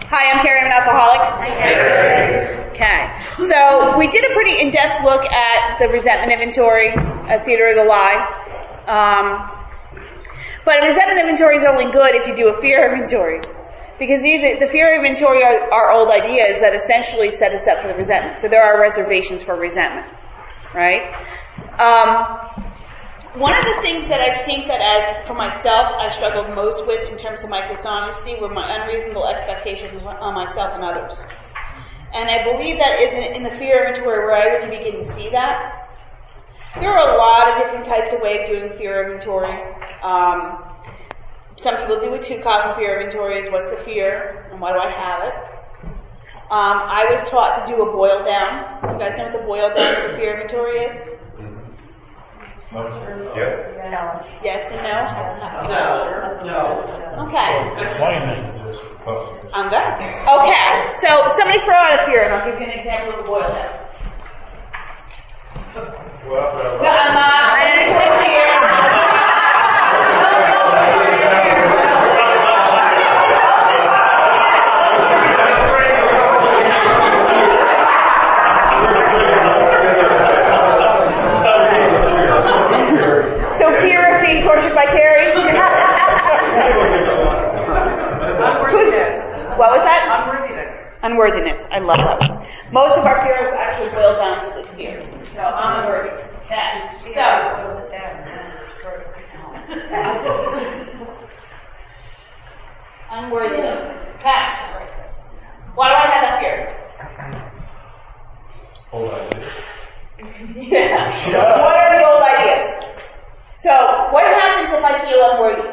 Hi, I'm Carrie. I'm an alcoholic. Hi, Carrie. Okay. So we did a pretty in-depth look at the resentment inventory, theater of the lie. But a resentment inventory is only good if you do a fear inventory. Because the fear inventory are old ideas that essentially set us up for the resentment. So there are reservations for resentment. Right? One of the things that I think that for myself I struggled most with in terms of my dishonesty were my unreasonable expectations on myself and others. And I believe that is in the fear inventory where I really begin to see that. There are a lot of different types of ways of doing fear inventory. Some people do a 2-column fear inventory is what's the fear and why do I have it. I was taught to do a boil down. You guys know what the boil down of the fear inventory is? Yeah. Yes and no? No. Okay. Explain I'm done. Okay. So somebody throw out a fear and I'll give you an example of a boil down. No, I'm not. I didn't say fear. Tortured by Carrie. What was that? Unworthiness. I love that one. Most of our fears actually boil down to this fear. So I'm unworthy. Unworthiness. Catch. Why do I have that fear? Old ideas. Yeah. What are the old ideas? So, what happens if I feel unworthy?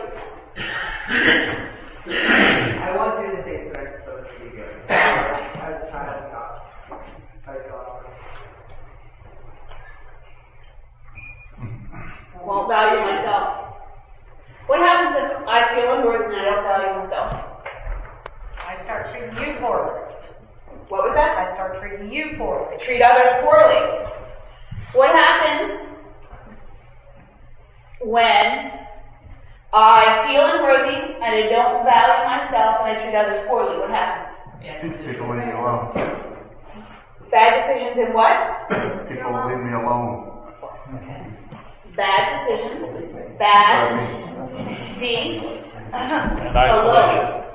I won't do the things that I'm supposed to be doing. As a child of God. Won't value myself. What happens if I feel unworthy and I don't value myself? I start treating you poorly. What was that? I start treating you poorly. Treat others poorly. What happens when I feel unworthy and I don't value myself and I treat others poorly? What happens? People leave me alone. Bad decisions in what? People leave me alone. Bad decisions. Bad. D. And isolation.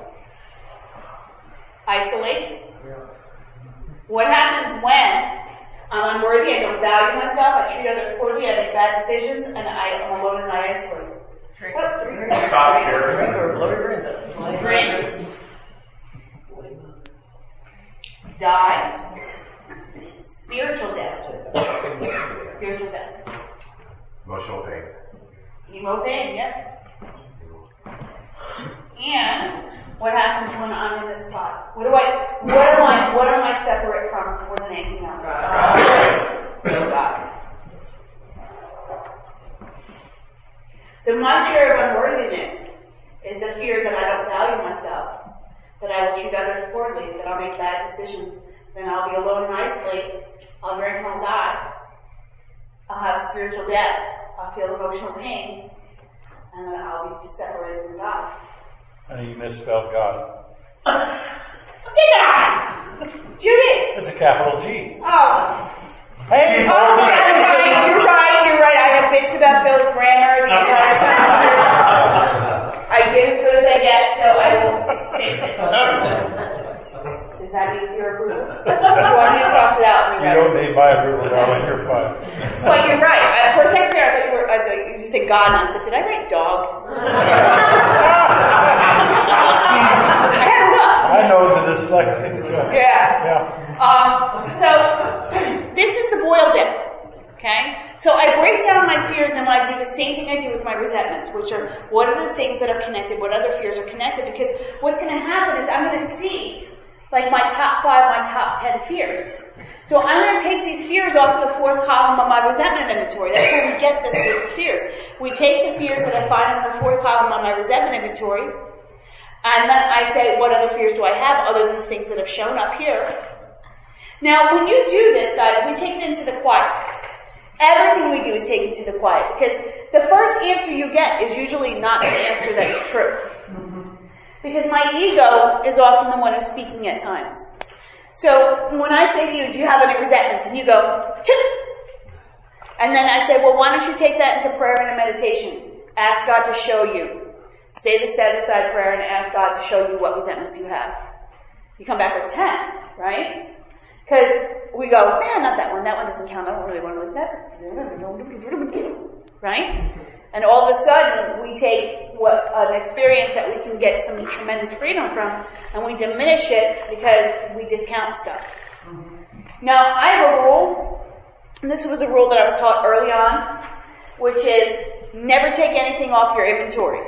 Isolate. What happens when I'm unworthy, I don't value myself, I treat others poorly, I make bad decisions, and I'm alone and I isolate? Stop here. Blow your brains out. Drink. Die. Spiritual death. Spiritual death. Emotional pain. Emo pain, yeah. And what happens when I'm in this spot? What am I separate from more than anything else? God. So my fear of unworthiness is the fear that I don't value myself, that I will treat others poorly, that I'll make bad decisions, then I'll be alone and isolate, I'll drink and I'll die, I'll have a spiritual death, I'll feel emotional pain, and then I'll be separated from God. And you misspelled God. Did I? Judy! It's a capital G. Oh. Hey! Oh, that's fine. You're right. I have bitched about Phil's grammar the entire time. I did as good as I get, so I will fix it. Does that mean you're approval? Do you want me to cross it out? You don't need my approval, darling. You're fine. Well, you're right. For a second there, I thought you just said God, and I said, did I write dog? I had to look. I know the dyslexia. Yeah. So, this is the boil down. Okay? So I break down my fears and I do the same thing I do with my resentments, which are what are the things that are connected, what other fears are connected, because what's going to happen is I'm going to see like my top 5, my top 10 fears. So I'm going to take these fears off the 4th column of my resentment inventory. That's where we get this list of fears. We take the fears that I find in the 4th column on my resentment inventory, and then I say, what other fears do I have other than the things that have shown up here? Now, when you do this, guys, we take it into the quiet. Everything we do is taken to the quiet, because the first answer you get is usually not the answer that's true. Because my ego is often the one who's speaking at times. So when I say to you, do you have any resentments? And you go, chip. And then I say, well, why don't you take that into prayer and a meditation? Ask God to show you. Say the set-aside prayer and ask God to show you what resentments you have. You come back with 10, right? Because we go, man, not that one. That one doesn't count. I don't really want to look at that. Right? And all of a sudden, we take an experience that we can get some tremendous freedom from, and we diminish it because we discount stuff. Now, I have a rule, and this was a rule that I was taught early on, which is never take anything off your inventory.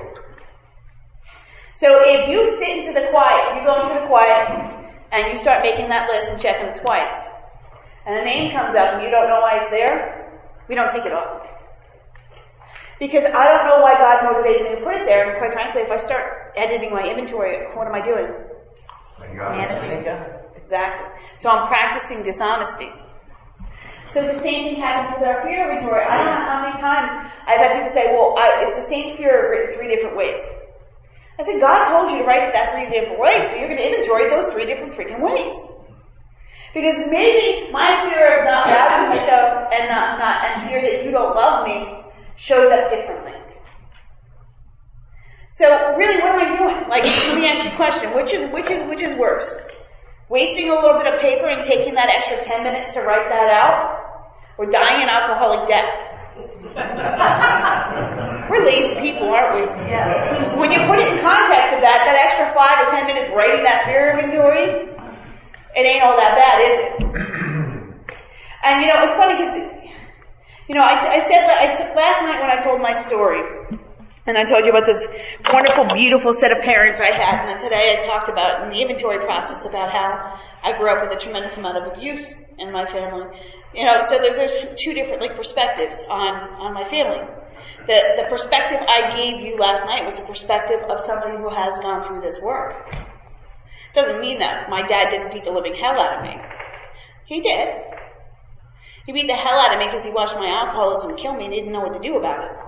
So if you sit into the quiet, you go into the quiet, and you start making that list and checking it twice, and a name comes up and you don't know why it's there, we don't take it off. Because I don't know why God motivated me to put it there, and quite frankly, if I start editing my inventory, what am I doing? Managing. Exactly. So I'm practicing dishonesty. So the same thing happens with our fear inventory. I don't know how many times I've had people say, well, it's the same fear written 3 different ways. I said, God told you to write it that 3 different ways, so you're going to inventory those 3 different freaking ways. Because maybe my fear of not valuing myself and fear that you don't love me shows up differently. So really, what am I doing? Like, let me ask you a question. Which is worse? Wasting a little bit of paper and taking that extra 10 minutes to write that out? Or dying an alcoholic death? We're lazy people, aren't we? Yes. When you put it in context of that extra 5 or 10 minutes writing that fear inventory, it ain't all that bad, is it? And it's funny because I said last night when I told my story, and I told you about this wonderful, beautiful set of parents I had, and then today I talked about in the inventory process about how I grew up with a tremendous amount of abuse in my family. So there's 2 different perspectives on my family. The perspective I gave you last night was the perspective of somebody who has gone through this work. Doesn't mean that my dad didn't beat the living hell out of me. He did. He beat the hell out of me because he watched my alcoholism kill me and didn't know what to do about it.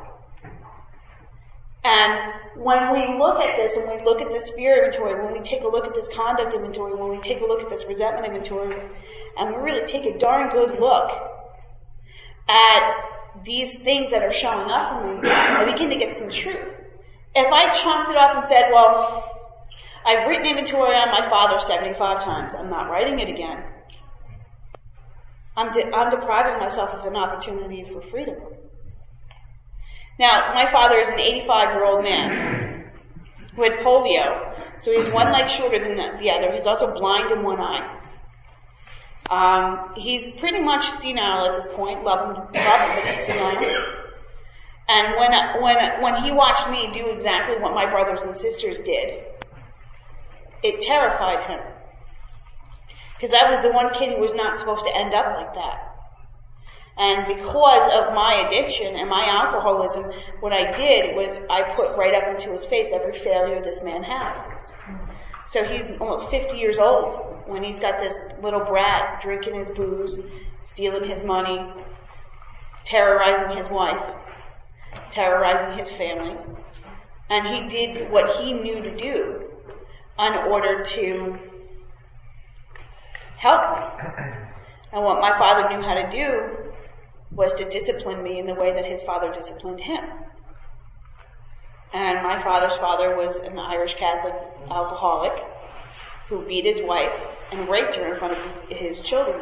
And when we look at this, when we look at this fear inventory, when we take a look at this conduct inventory, when we take a look at this resentment inventory, and we really take a darn good look at these things that are showing up for me, I begin to get some truth. If I chopped it off and said, well, I've written inventory on my father 75 times, I'm not writing it again, I'm depriving myself of an opportunity for freedom. Now, my father is an 85-year-old man who had polio, so he's one leg shorter than the other. He's also blind in one eye. He's pretty much senile at this point, love him, but he's senile. And when he watched me do exactly what my brothers and sisters did, it terrified him. Because I was the one kid who was not supposed to end up like that. And because of my addiction and my alcoholism, what I did was I put right up into his face every failure this man had. So he's almost 50 years old when he's got this little brat drinking his booze, stealing his money, terrorizing his wife, terrorizing his family. And he did what he knew to do in order to help me. And what my father knew how to do was to discipline me in the way that his father disciplined him. And my father's father was an Irish Catholic alcoholic who beat his wife and raped her in front of his children.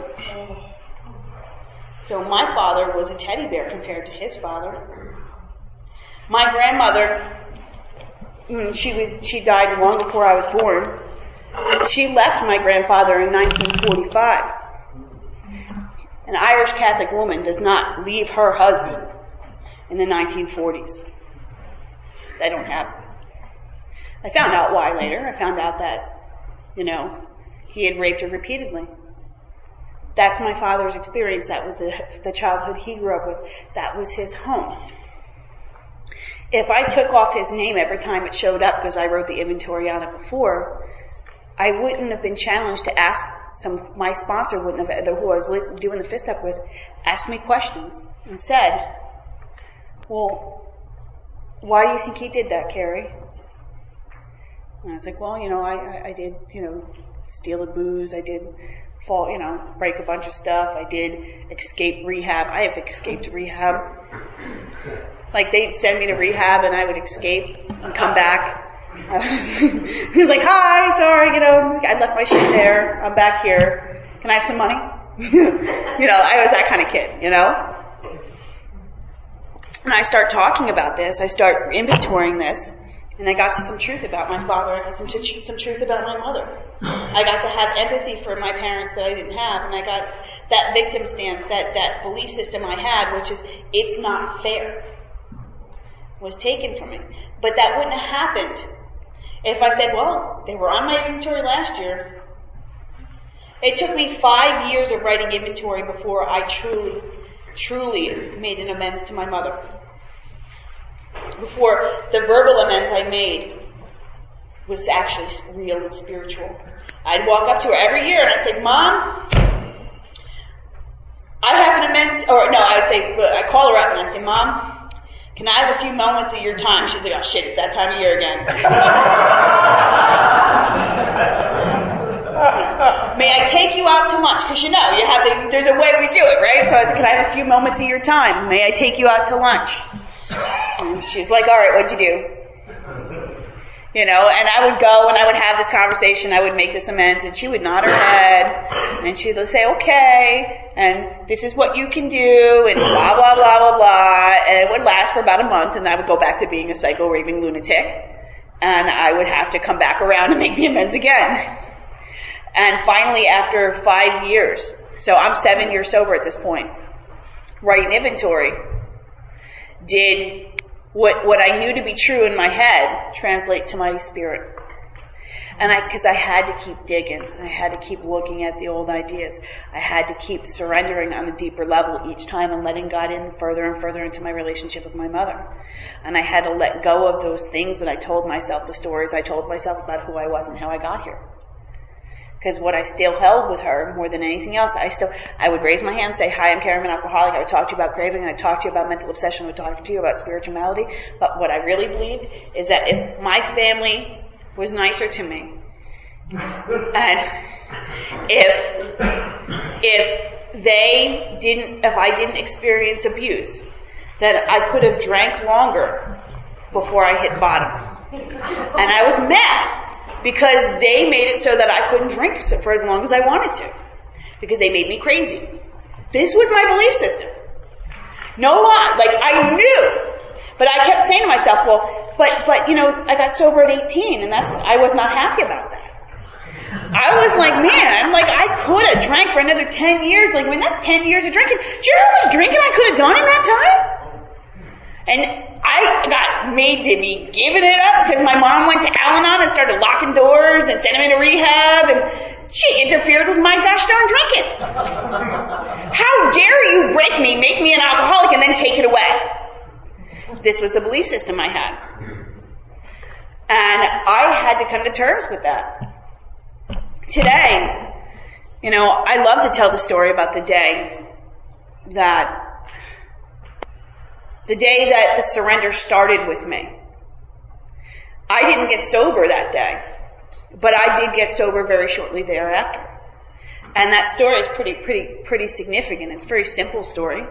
So my father was a teddy bear compared to his father. My grandmother, she died long before I was born. She left my grandfather in 1945. An Irish Catholic woman does not leave her husband in the 1940s. That don't happen. I found out why later. I found out that, he had raped her repeatedly. That's my father's experience. That was the childhood he grew up with. That was his home. If I took off his name every time it showed up because I wrote the inventory on it before, I wouldn't have been challenged to ask my sponsor wouldn't have, who I was doing the fist up with, asked me questions and said, well, why do you think he did that, Carrie? And I was like, well, I did, steal the booze. I did fall, break a bunch of stuff. I did escape rehab. I have escaped rehab. Like, they'd send me to rehab and I would escape and come back. He was like, hi, sorry, I left my shit there. I'm back here. Can I have some money? I was that kind of kid, And I start talking about this. I start inventorying this. And I got to some truth about my father. I got some truth about my mother. I got to have empathy for my parents that I didn't have. And I got that victim stance, that belief system I had, which is, it's not fair, was taken from me. But that wouldn't have happened if I said, well, they were on my inventory last year. It took me 5 years of writing inventory before I truly made an amends to my mother. Before the verbal amends I made was actually real and spiritual. I'd walk up to her every year and I'd say, Mom, I have an amends, I'd call her up and I'd say, Mom, can I have a few moments of your time? She's like, oh shit, it's that time of year again. May I take you out to lunch? Because there's a way we do it, right? So I said, can I have a few moments of your time? May I take you out to lunch? And she's like, all right, what'd you do? And I would go and I would have this conversation, I would make this amends, and she would nod her head, and she'd say, okay, and this is what you can do, and blah, blah, blah, blah, blah, and it would last for about a month, and I would go back to being a psycho raving lunatic, and I would have to come back around and make the amends again. And finally, after 5 years, so I'm 7 years sober at this point, writing inventory, did what I knew to be true in my head translate to my spirit. And because I had to keep digging. I had to keep looking at the old ideas. I had to keep surrendering on a deeper level each time and letting God in further and further into my relationship with my mother. And I had to let go of those things that I told myself, the stories I told myself about who I was and how I got here. Because what I still held with her more than anything else, I would raise my hand and say, hi, I'm Karen, I'm an alcoholic. I would talk to you about craving. I would talk to you about mental obsession. I would talk to you about spirituality. But what I really believed is that if my family was nicer to me, and if I didn't experience abuse, that I could have drank longer before I hit bottom. And I was mad. Because they made it so that I couldn't drink for as long as I wanted to. Because they made me crazy. This was my belief system. No lie. Like, I knew. But I kept saying to myself, well, but I got sober at 18, and I was not happy about that. I was like, man, I could have drank for another 10 years. That's 10 years of drinking. Do you know how much drinking I could have done in that time? And I got made to be giving it up because my mom went to Al-Anon and started locking doors and sending me to rehab, and she interfered with my gosh darn drinking. How dare you break me, make me an alcoholic, and then take it away? This was the belief system I had. And I had to come to terms with that. Today, I love to tell the story about the day that the surrender started with me. I didn't get sober that day, but I did get sober very shortly thereafter. And that story is pretty significant. It's a very simple story.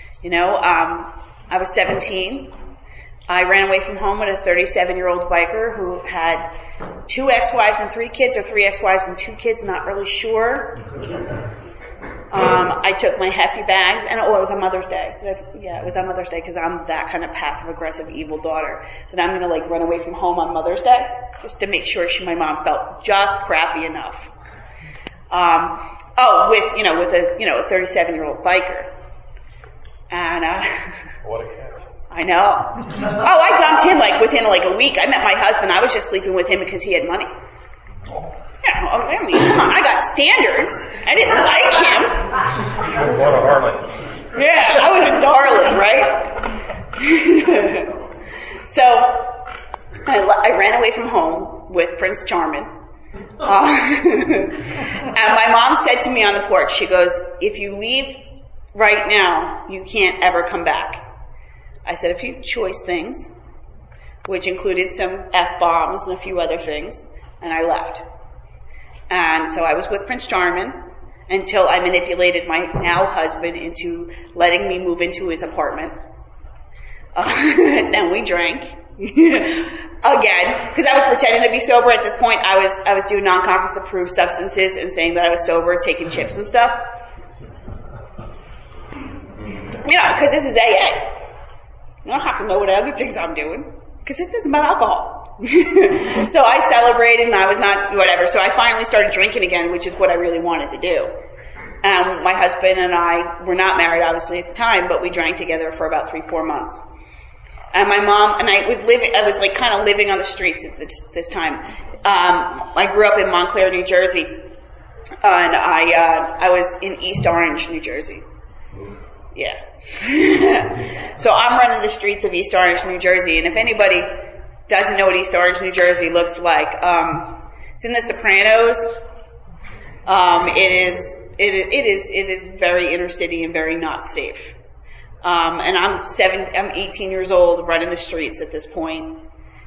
I was 17. I ran away from home with a 37-year-old biker who had 2 ex-wives and 3 kids, or 3 ex-wives and 2 kids, not really sure. I took my hefty bags, and it was on Mother's Day. It was on Mother's Day because I'm that kind of passive-aggressive evil daughter that I'm going to run away from home on Mother's Day just to make sure my mom felt just crappy enough. With a 37-year-old biker, and What a catch. I know. I dumped him within a week. I met my husband. I was just sleeping with him because he had money. Yeah, come on, I got standards. I didn't like him. What a harlot. Yeah, I was a darling, right? So, I ran away from home with Prince Charming. And my mom said to me on the porch, she goes, if you leave right now, you can't ever come back. I said a few choice things. which included some F-bombs and a few other things, and I left. And so I was with Prince Charming until I manipulated my now husband into letting me move into his apartment. Then we drank. Again, because I was pretending to be sober at this point. I was doing non-conference approved substances and saying that I was sober, taking chips and stuff. Because this is AA. You don't have to know what other things I'm doing, because it isn't about alcohol. So I celebrated and I was not, whatever. So I finally started drinking again, which is what I really wanted to do. My husband and I were not married, obviously, at the time, but we drank together for about 3-4 months. And my mom and I was like kind of living on the streets at this time. I grew up in Montclair, New Jersey, and I was in East Orange, New Jersey. Yeah. So I'm running the streets of East Orange, New Jersey, and if anybody doesn't know what East Orange, New Jersey looks like, it's in The Sopranos. It is very inner city and very not safe. And I'm 18 years old running the streets at this point,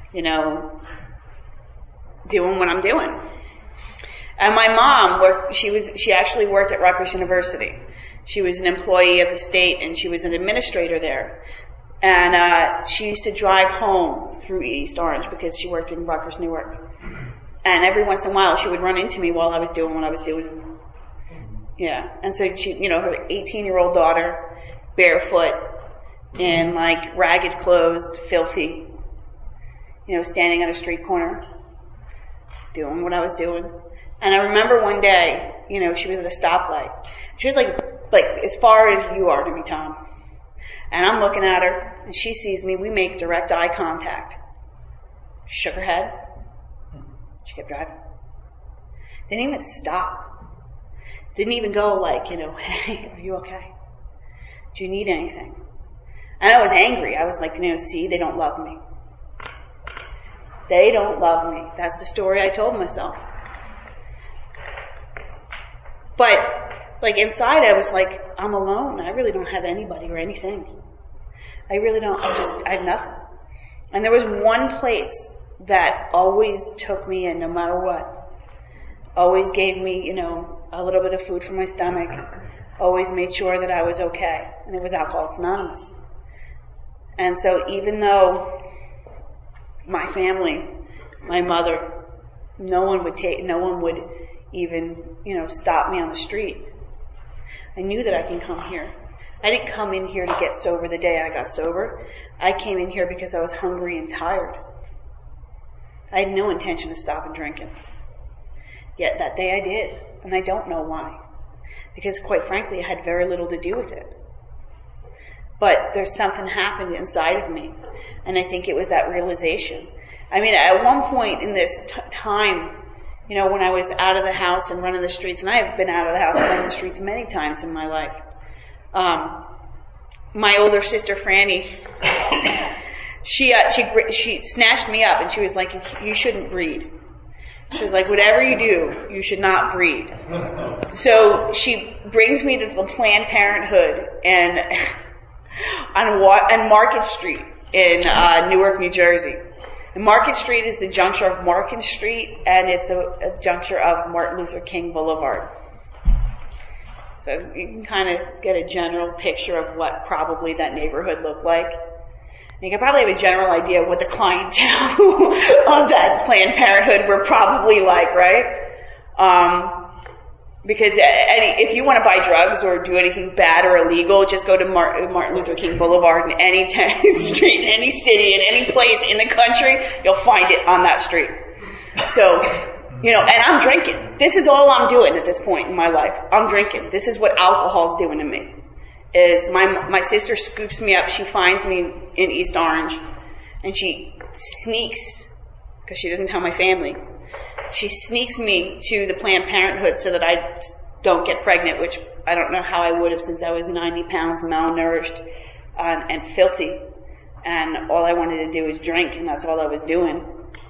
doing what I'm doing. And my mom she actually worked at Rutgers University. She was an employee of the state and she was an administrator there. And, she used to drive home through East Orange because she worked in Rutgers, Newark. And every once in a while she would run into me while I was doing what I was doing. Yeah. And so she, her 18-year-old daughter, barefoot, in like ragged clothes, filthy, standing at a street corner, doing what I was doing. And I remember one day, she was at a stoplight. She was like as far as you are to me, Tom. And I'm looking at her, and she sees me. We make direct eye contact. She shook her head. She kept driving. Didn't even stop. Didn't even go like, hey, are you okay? Do you need anything? And I was angry. I was like, see, they don't love me. They don't love me. That's the story I told myself. But, inside I was like, I'm alone. I really don't have anybody or anything. I really don't. I have nothing. And there was one place that always took me in no matter what. Always gave me, a little bit of food for my stomach. Always made sure that I was okay. And it was Alcoholics Anonymous. And so even though my family, my mother, no one would even, stop me on the street. I knew that I can come here. I didn't come in here to get sober the day I got sober. I came in here because I was hungry and tired. I had no intention of stopping drinking. Yet that day I did, and I don't know why. Because quite frankly, I had very little to do with it. But there's something happened inside of me, and I think it was that realization. I mean, at one point in this time, when I was out of the house and running the streets, and I have been out of the house and running the streets many times in my life. My older sister Franny, she snatched me up and she was like, "You shouldn't breed." She was like, "Whatever you do, you should not breed." So she brings me to the Planned Parenthood and on Market Street in Newark, New Jersey. And Market Street is the juncture of Market Street, and it's the juncture of Martin Luther King Boulevard. So you can kind of get a general picture of what probably that neighborhood looked like. And you can probably have a general idea of what the clientele of that Planned Parenthood were probably like, right? Because if you want to buy drugs or do anything bad or illegal, just go to Martin Luther King Boulevard in any street, in any city, in any place in the country, you'll find it on that street. So, and I'm drinking. This is all I'm doing at this point in my life. I'm drinking. This is what alcohol's doing to me. Is my sister scoops me up. She finds me in East Orange, and she sneaks, because she doesn't tell my family. She sneaks me to the Planned Parenthood so that I don't get pregnant, which I don't know how I would have since I was 90 pounds, malnourished, and filthy. And all I wanted to do was drink, and that's all I was doing.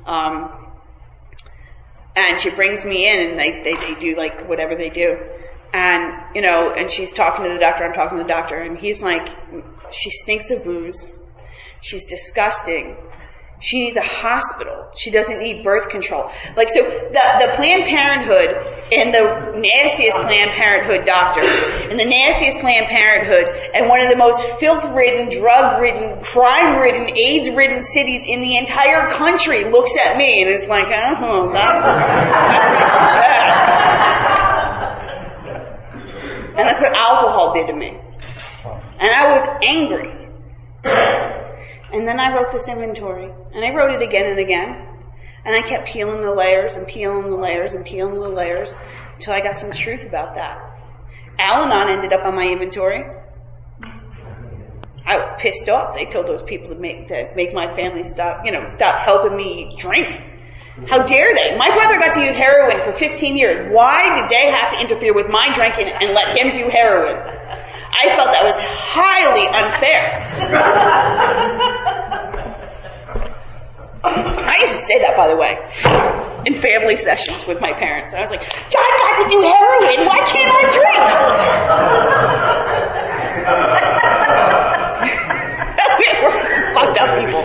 And she brings me in, and they do like whatever they do. And, and she's talking to the doctor, I'm talking to the doctor, and he's like, she stinks of booze. She's disgusting. She needs a hospital. She doesn't need birth control. Like, so the Planned Parenthood and the nastiest Planned Parenthood doctor and the nastiest Planned Parenthood and one of the most filth-ridden, drug-ridden, crime-ridden, AIDS-ridden cities in the entire country looks at me and is like, oh, that's bad. And that's what alcohol did to me. And I was angry. And then I wrote this inventory, and I wrote it again and again, and I kept peeling the layers and peeling the layers and peeling the layers until I got some truth about that. Al-Anon ended up on my inventory. I was pissed off. They told those people to make my family stop helping me drink. How dare they? My brother got to use heroin for 15 years. Why did they have to interfere with my drinking and let him do heroin? I felt that was highly unfair. I used to say that, by the way, in family sessions with my parents. I was like, John got to do heroin. Why can't I drink? We're fucked up people.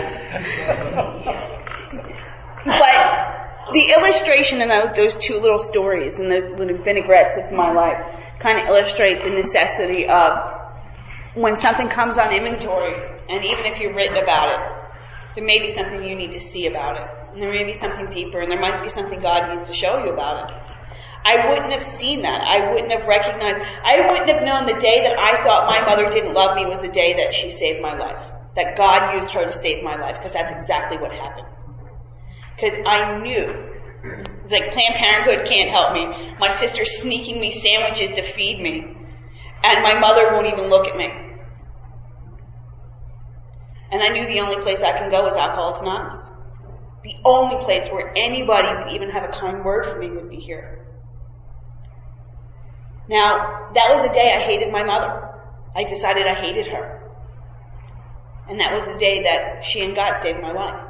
But the illustration in those two little stories and those little vinaigrettes of my life kind of illustrate the necessity of when something comes on inventory, and even if you've written about it, there may be something you need to see about it. And there may be something deeper, and there might be something God needs to show you about it. I wouldn't have seen that. I wouldn't have recognized. I wouldn't have known the day that I thought my mother didn't love me was the day that she saved my life. That God used her to save my life, because that's exactly what happened. Because I knew. It's like Planned Parenthood can't help me. My sister's sneaking me sandwiches to feed me. And my mother won't even look at me. And I knew the only place I can go is Alcoholics Anonymous. The only place where anybody would even have a kind word for me would be here. Now, that was the day I hated my mother. I decided I hated her. And that was the day that she and God saved my life.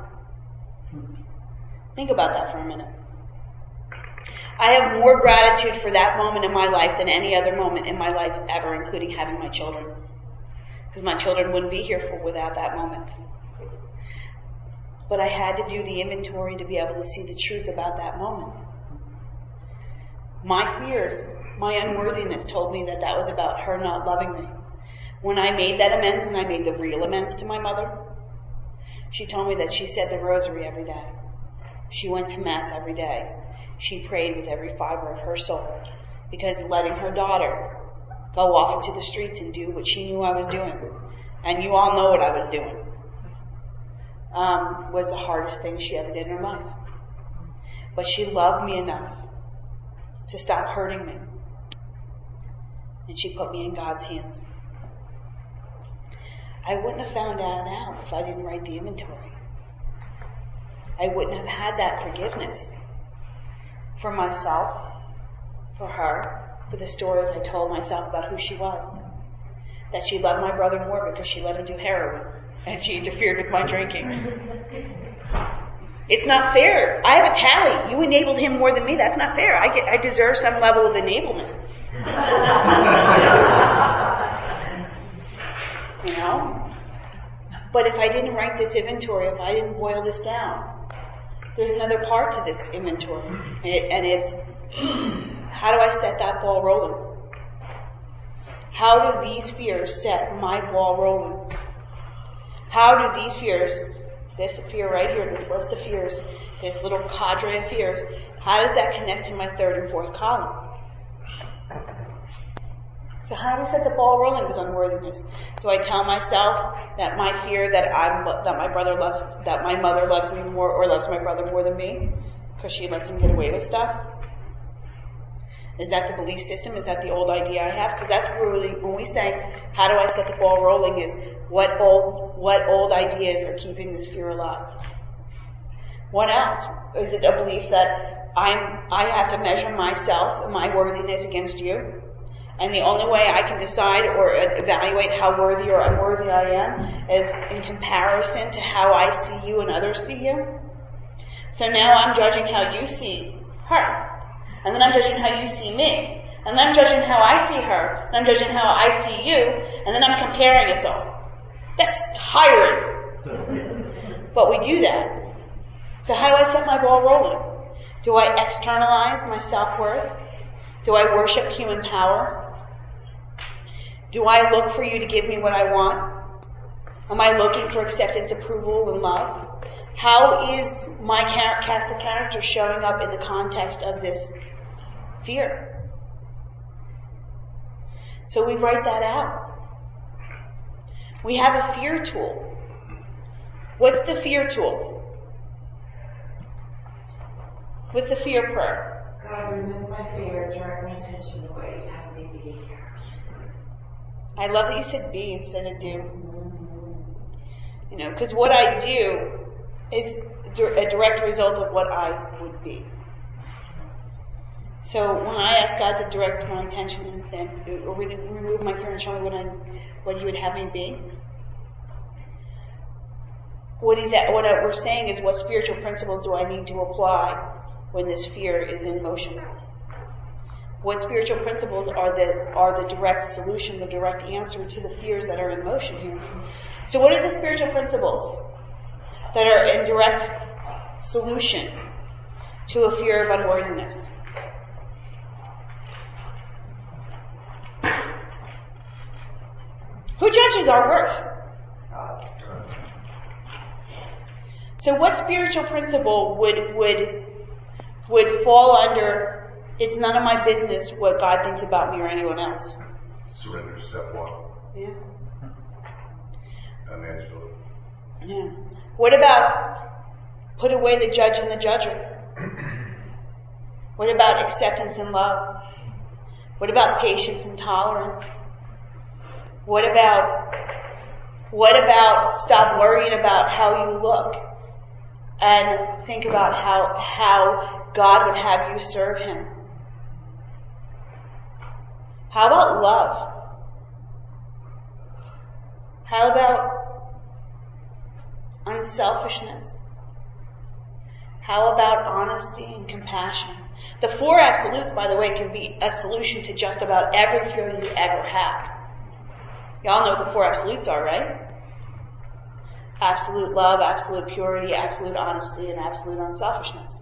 Think about that for a minute. I have more gratitude for that moment in my life than any other moment in my life ever, including having my children. Because my children wouldn't be here without that moment. But I had to do the inventory to be able to see the truth about that moment. My fears, my unworthiness told me that was about her not loving me. When I made that amends, and I made the real amends to my mother, she told me that she said the rosary every day. She went to Mass every day. She prayed with every fiber of her soul, because letting her daughter go off into the streets and do what she knew I was doing, and you all know what I was doing, was the hardest thing she ever did in her life. But she loved me enough to stop hurting me, and she put me in God's hands. I wouldn't have found that out if I didn't write the inventory. I wouldn't have had that forgiveness for myself, for her, for the stories I told myself about who she was. That she loved my brother more because she let him do heroin, and she interfered with my drinking. It's not fair. I have a tally. You enabled him more than me. That's not fair. I deserve some level of enablement. You know? But if I didn't write this inventory, if I didn't boil this down, there's another part to this inventory, and it's, how do I set that ball rolling? How do these fears set my ball rolling? How do these fears, this fear right here, this list of fears, this little cadre of fears, how does that connect to my third and fourth column? So how do I set the ball rolling with unworthiness? Do I tell myself that my fear that my mother loves me more or loves my brother more than me because she lets him get away with stuff? Is that the belief system? Is that the old idea I have? Because that's really, when we say, how do I set the ball rolling, is what old ideas are keeping this fear alive? What else? Is it a belief that I have to measure myself and my worthiness against you? And the only way I can decide or evaluate how worthy or unworthy I am is in comparison to how I see you and others see you. So now I'm judging how you see her. And then I'm judging how you see me. And then I'm judging how I see her. And I'm judging how I see you. And then I'm comparing us all. That's tiring. But we do that So how do I set my ball rolling? Do I externalize my self-worth? Do I worship human power? Do I look for you to give me what I want? Am I looking for acceptance, approval, and love? How is my cast of character showing up in the context of this fear? So we write that out. We have a fear tool. What's the fear tool? What's the fear prayer? God, remove my fear, direct my attention away to have me be. I love that you said be instead of do. Because what I do is a direct result of what I would be. So when I ask God to direct my attention and remove my fear and show me what He would have me be, what we're saying is, what spiritual principles do I need to apply when this fear is in motion? What spiritual principles are the direct solution, the direct answer to the fears that are in motion here? So what are the spiritual principles that are in direct solution to a fear of unworthiness? Who judges our worth? So what spiritual principle would fall under, it's none of my business what God thinks about me or anyone else? Surrender, step one. Yeah. Financially. Yeah. What about put away the judge and the judger? What about acceptance and love? What about patience and tolerance? What about stop worrying about how you look and think about how God would have you serve Him? How about love? How about unselfishness? How about honesty and compassion? The 4 absolutes, by the way, can be a solution to just about every fear you ever have. Y'all know what the 4 absolutes are, right? Absolute love, absolute purity, absolute honesty, and absolute unselfishness.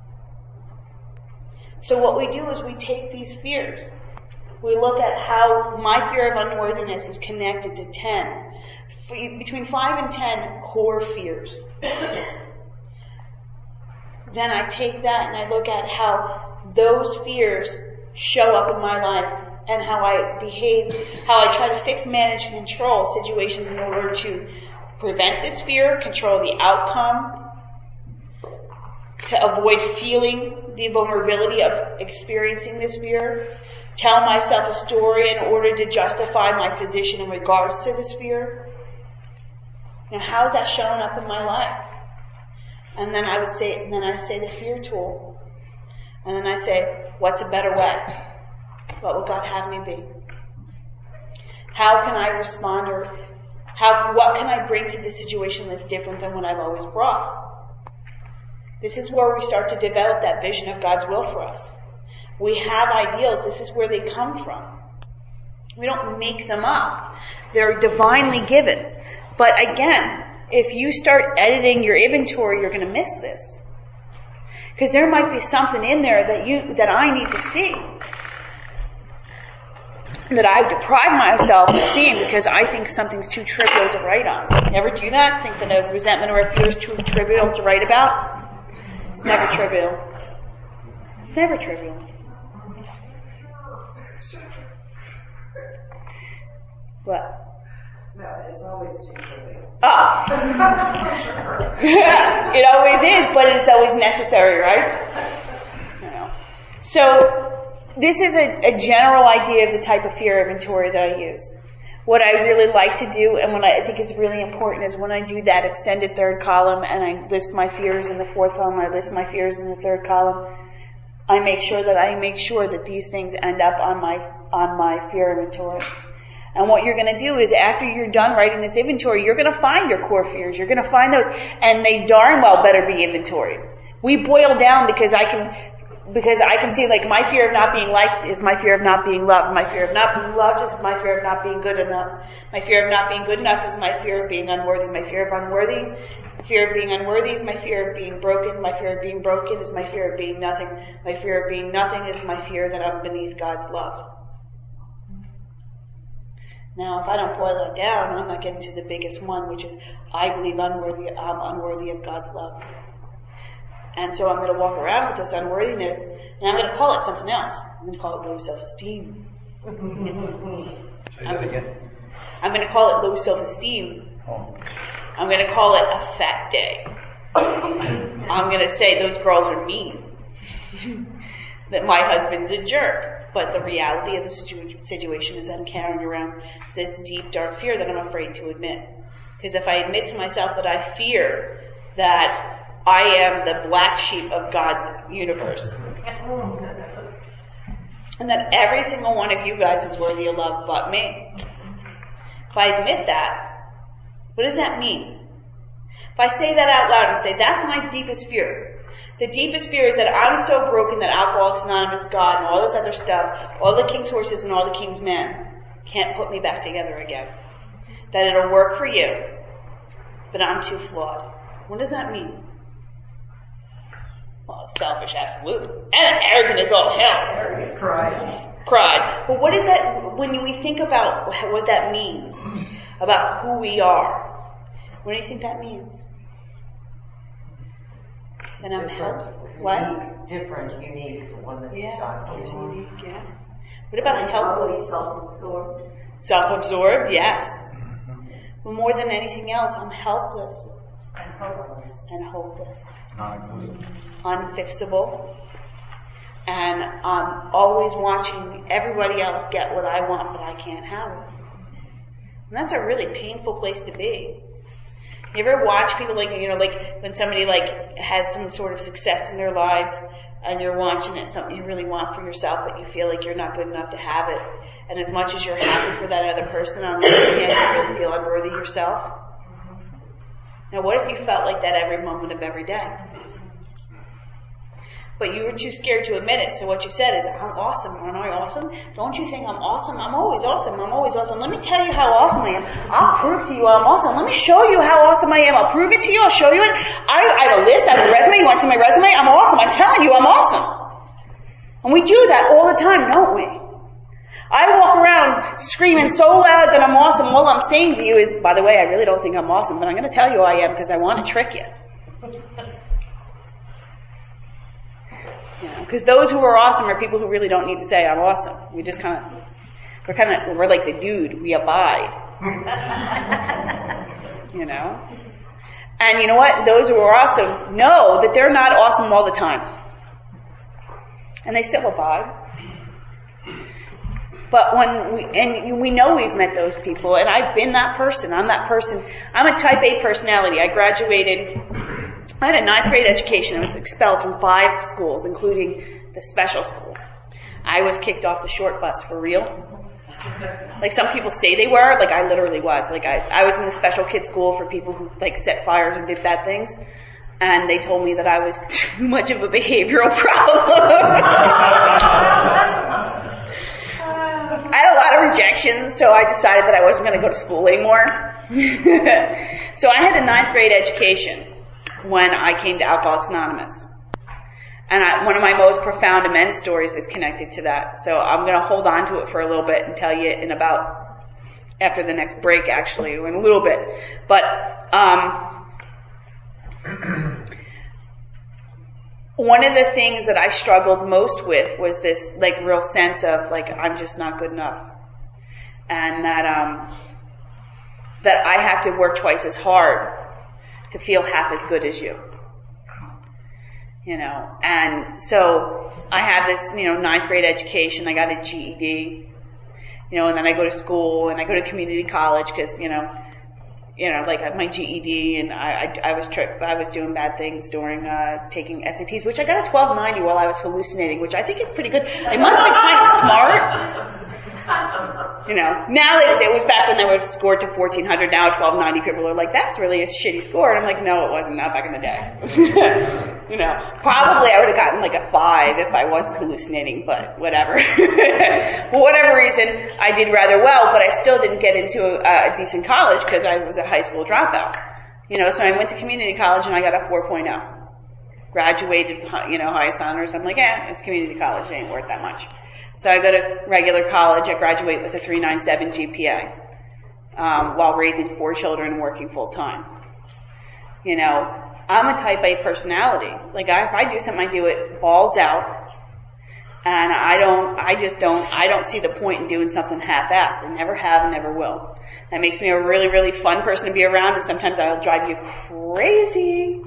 So what we do is we take these fears. We look at how my fear of unworthiness is connected to 10. Between 5 and 10 core fears. Then I take that and I look at how those fears show up in my life and how I behave, how I try to fix, manage, and control situations in order to prevent this fear, control the outcome, to avoid feeling the vulnerability of experiencing this fear, tell myself a story in order to justify my position in regards to this fear. Now, how's that showing up in my life? And then I say the fear tool. And then I say, what's a better way? What would God have me be? How can I respond, or what can I bring to this situation that's different than what I've always brought? This is where we start to develop that vision of God's will for us. We have ideals. This is where they come from. We don't make them up. They're divinely given. But again, if you start editing your inventory, you're going to miss this. Because there might be something in there that I need to see. That I've deprived myself of seeing because I think something's too trivial to write on. You ever do that? Think that a resentment or a fear is too trivial to write about? It's never trivial. It's never trivial. What? No, it's always too trivial. Oh. It always is, but it's always necessary, right? So, this is a general idea of the type of fear inventory that I use. What I really like to do, and what I think is really important, is when I do that extended 3rd column and I list my fears in the 4th column, I list my fears in the 3rd column, I make sure that these things end up on my fear inventory. And what you're going to do is, after you're done writing this inventory, you're going to find your core fears. You're going to find those, and they darn well better be inventoried. We boil down because because I can see like my fear of not being liked is my fear of not being loved. My fear of not being loved is my fear of not being good enough. My fear of not being good enough is my fear of being unworthy. My fear of being unworthy is my fear of being broken. My fear of being broken is my fear of being nothing. My fear of being nothing is my fear that I'm beneath God's love. Now, if I don't boil that down, I'm not getting to the biggest one, which is I believe I'm unworthy of God's love. And so I'm going to walk around with this unworthiness, and I'm going to call it something else. I'm going to call it low self-esteem. Say that again. I'm going to call it low self-esteem. Oh. I'm going to call it a fat day. I'm going to say those girls are mean. That my husband's a jerk. But the reality of the situation is I'm carrying around this deep, dark fear that I'm afraid to admit. Because if I admit to myself that I fear that I am the black sheep of God's universe, and that every single one of you guys is worthy of love but me, if I admit that, what does that mean? If I say that out loud and say, that's my deepest fear. The deepest fear is that I'm so broken that Alcoholics Anonymous, God, and all this other stuff, all the king's horses and all the king's men, can't put me back together again. That it'll work for you, but I'm too flawed. What does that mean? Well, it's selfish, absolutely. And arrogant as all hell. Pride. But what is that, when we think about what that means, about who we are, what do you think that means? Then I'm what? Different, unique, the one that there's unique, yeah. What about helpless? Self-absorbed. Self-absorbed, yes. But more than anything else, I'm helpless. And hopeless. Non-existent. Unfixable. And I'm always watching everybody else get what I want, but I can't have it. And that's a really painful place to be. You ever watch people like when somebody has some sort of success in their lives and you're watching it, something you really want for yourself, but you feel like you're not good enough to have it. And as much as you're happy for that other person, on the other hand, you really feel unworthy yourself. Now what if you felt like that every moment of every day? But you were too scared to admit it, so what you said is, I'm awesome, aren't I awesome? Don't you think I'm awesome? I'm always awesome, I'm always awesome. Let me tell you how awesome I am. I'll prove to you I'm awesome. Let me show you how awesome I am. I'll prove it to you, I'll show you it. I have a list, I have a resume, you want to see my resume? I'm awesome, I'm telling you I'm awesome. And we do that all the time, don't we? I walk around screaming so loud that I'm awesome. All I'm saying to you is, by the way, I really don't think I'm awesome, but I'm going to tell you I am because I want to trick you. Because those who are awesome are people who really don't need to say, I'm awesome. We just we're like the dude, we abide. And you know what? Those who are awesome know that they're not awesome all the time. And they still abide. But we know we've met those people, and I've been that person. I'm that person. I'm a type A personality. I had a 9th grade education. I was expelled from 5 schools, including the special school. I was kicked off the short bus for real. Like some people say they were, like I literally was. Like I was in the special kid school for people who set fires and did bad things. And they told me that I was too much of a behavioral problem. I had a lot of rejections, so I decided that I wasn't going to go to school anymore. So I had a 9th grade education when I came to Alcoholics Anonymous. And one of my most profound amends stories is connected to that. So I'm going to hold on to it for a little bit and tell you after the next break, actually, in a little bit. But, one of the things that I struggled most with was this, real sense of, I'm just not good enough. And that I have to work twice as hard to feel half as good as you. And so I had this, 9th grade education. I got a GED, and then I go to school and I go to community college because, I have my GED and I was doing bad things during, taking SATs, which I got a 1290 while I was hallucinating, which I think is pretty good. I must have been kind of smart. You know, now it was back when they were scored to 1400, now at 1290, people are like, that's really a shitty score. And I'm like, no, it wasn't, not back in the day. You know, probably I would have gotten like a 5 if I wasn't hallucinating, but whatever. For whatever reason, I did rather well, but I still didn't get into a decent college because I was a high school dropout. You know, so I went to community college and I got a 4.0. Graduated, you know, highest honors. I'm like, it's community college, it ain't worth that much. So I go to regular college, I graduate with a 3.97 GPA, while raising 4 children and working full time. You know, I'm a type A personality. Like, if I do something, I do it balls out. And I don't see the point in doing something half-assed. I never have and never will. That makes me a really, really fun person to be around, and sometimes I'll drive you crazy.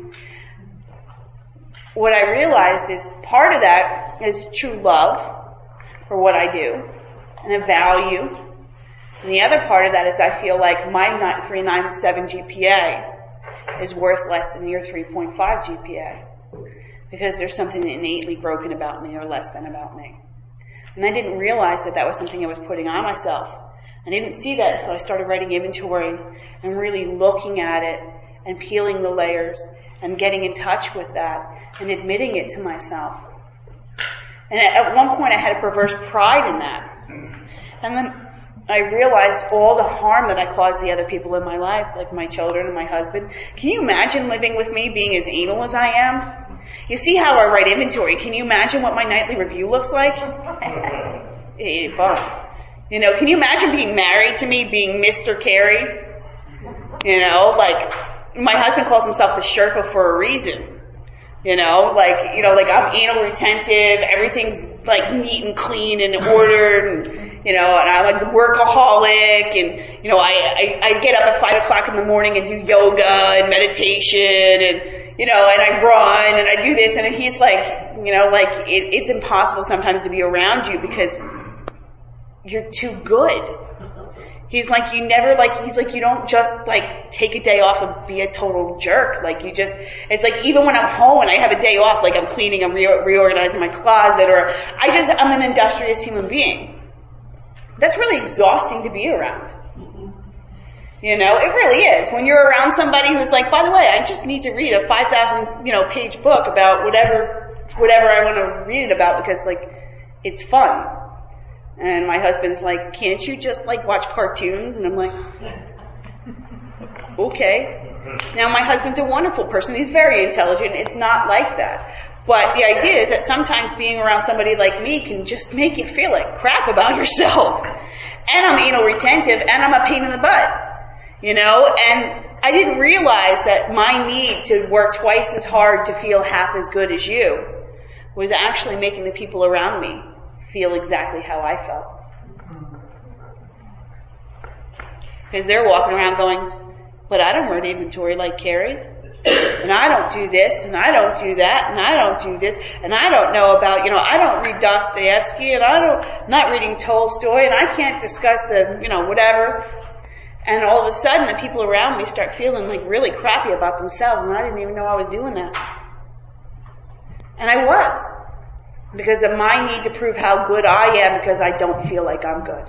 What I realized is part of that is true love for what I do and a value. And the other part of that is I feel like my 3.97 GPA is worth less than your 3.5 GPA because there's something innately broken about me or less than about me. And I didn't realize that that was something I was putting on myself. I didn't see that until I started writing inventory and really looking at it and peeling the layers and getting in touch with that and admitting it to myself. And at one point I had a perverse pride in that. And then I realized all the harm that I caused the other people in my life, like my children and my husband. Can you imagine living with me being as anal as I am? You see how I write inventory. Can you imagine what my nightly review looks like? It ain't fun. You know, can you imagine being married to me, being Mr. Carey? You know, like, my husband calls himself the Sherpa for a reason. You know, like I'm anal retentive, everything's like neat and clean and ordered, and, you know, and I'm like the workaholic, and, you know, I get up at 5 o'clock in the morning and do yoga and meditation, and, you know, and I run and I do this, and he's like, you know, like, it's impossible sometimes to be around you because you're too good. He's like, you don't just like take a day off and be a total jerk. Like it's like even when I'm home and I have a day off, like I'm cleaning, I'm reorganizing my closet, or I'm an industrious human being. That's really exhausting to be around. You know, it really is. When you're around somebody who's like, by the way, I just need to read a 5,000, you know, page book about whatever I want to read it about because like, it's fun. And my husband's like, can't you just like watch cartoons? And I'm like, okay. Now my husband's a wonderful person. He's very intelligent. It's not like that. But the idea is that sometimes being around somebody like me can just make you feel like crap about yourself. And I'm anal retentive and I'm a pain in the butt. You know, and I didn't realize that my need to work twice as hard to feel half as good as you was actually making the people around me feel exactly how I felt. Because they're walking around going, but I don't write inventory like Carrie, and I don't do this, and I don't do that, and I don't do this, and I don't know about, you know, I don't read Dostoevsky, and I'm not reading Tolstoy, and I can't discuss the, you know, whatever. And all of a sudden, the people around me start feeling like really crappy about themselves, and I didn't even know I was doing that. And I was. Because of my need to prove how good I am because I don't feel like I'm good.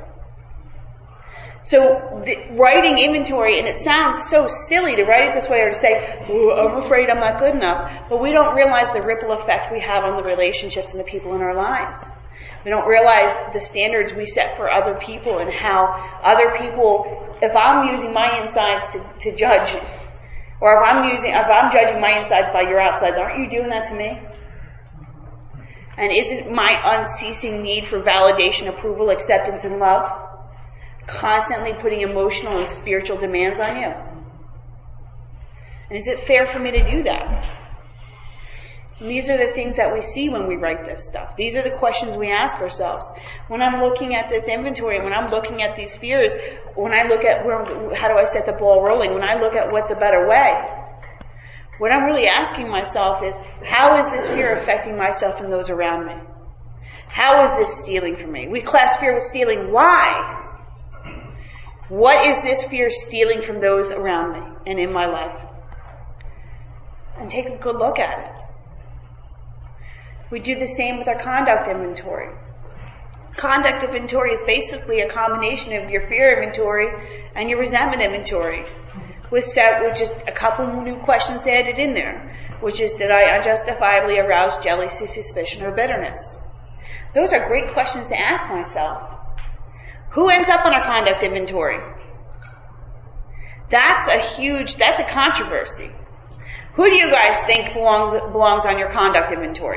So writing inventory, and it sounds so silly to write it this way or to say, oh, I'm afraid I'm not good enough, but we don't realize the ripple effect we have on the relationships and the people in our lives. We don't realize the standards we set for other people and how other people, if I'm using my insides to judge, or if I'm judging my insides by your outsides, aren't you doing that to me? And isn't my unceasing need for validation, approval, acceptance, and love constantly putting emotional and spiritual demands on you? And is it fair for me to do that? And these are the things that we see when we write this stuff. These are the questions we ask ourselves. When I'm looking at this inventory, when I'm looking at these fears, when I look at how do I set the ball rolling, when I look at what's a better way, what I'm really asking myself is, how is this fear affecting myself and those around me? How is this stealing from me? We class fear with stealing. Why? What is this fear stealing from those around me and in my life? And take a good look at it. We do the same with our conduct inventory. Conduct inventory is basically a combination of your fear inventory and your resentment inventory, with just a couple new questions added in there, which is, did I unjustifiably arouse jealousy, suspicion, or bitterness? Those are great questions to ask myself. Who ends up on our conduct inventory? That's a controversy. Who do you guys think belongs on your conduct inventory?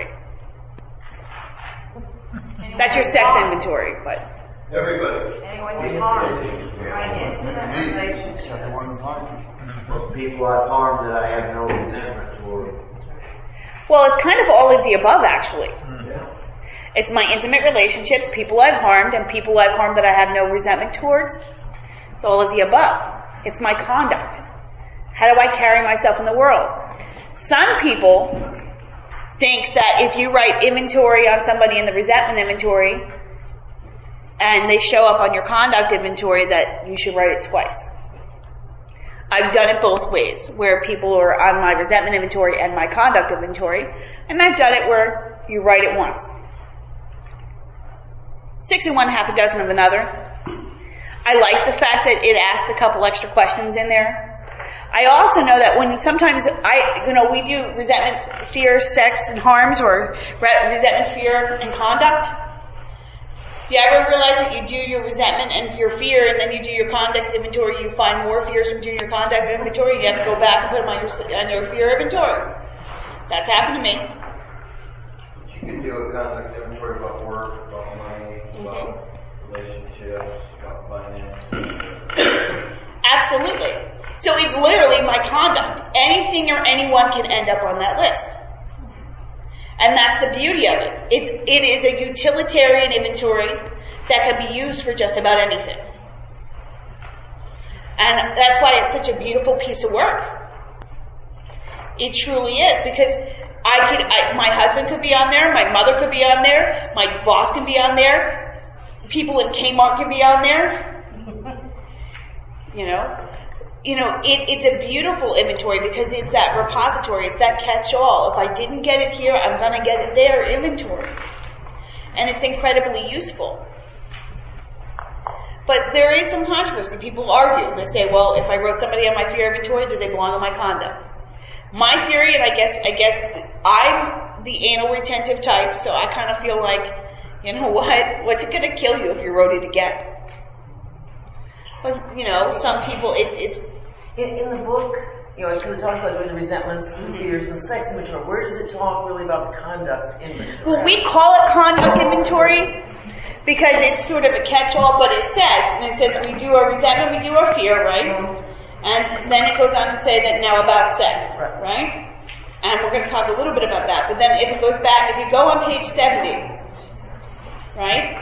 That's your sex inventory, but. Everybody. Anyone you harm. My intimate relationships. People I've harmed that I have no resentment toward. Well, it's kind of all of the above, actually. Yeah. It's my intimate relationships, people I've harmed, and people I've harmed that I have no resentment towards. It's all of the above. It's my conduct. How do I carry myself in the world? Some people think that if you write inventory on somebody in the resentment inventory, and they show up on your conduct inventory, that you should write it twice. I've done it both ways, where people are on my resentment inventory and my conduct inventory, and I've done it where you write it once. 6 in one, half a dozen of another. I like the fact that it asks a couple extra questions in there. I also know that when sometimes we do resentment, fear, sex, and harms, or resentment, fear, and conduct. You ever realize that you do your resentment and your fear, and then you do your conduct inventory, you find more fears from doing your conduct inventory, you have to go back and put them on your fear inventory. That's happened to me. You can do a conduct inventory about work, about money, about relationships, about finance. Absolutely. So it's literally my conduct. Anything or anyone can end up on that list. And that's the beauty of it. It is a utilitarian inventory that can be used for just about anything. And that's why it's such a beautiful piece of work. It truly is, because my husband could be on there, my mother could be on there, my boss can be on there, people in Kmart can be on there. It's a beautiful inventory because it's that repository, it's that catch-all. If I didn't get it here, I'm going to get it there inventory. And it's incredibly useful. But there is some controversy. People argue. They say, well, if I wrote somebody on my fear inventory, do they belong on my conduct? My theory, and I guess I'm the anal retentive type, so I kind of feel like, you know what? What's it going to kill you if you wrote it again? Some people, it's in the book, it talks about doing the resentments, the fears, and the sex inventory. Where does it talk really about the conduct inventory? Well, we call it conduct inventory because it's sort of a catch-all, but it says we do our resentment, we do our fear, right? Mm-hmm. And then it goes on to say that now about sex, right? And we're going to talk a little bit about that. But then if it goes back, if you go on page 70, right?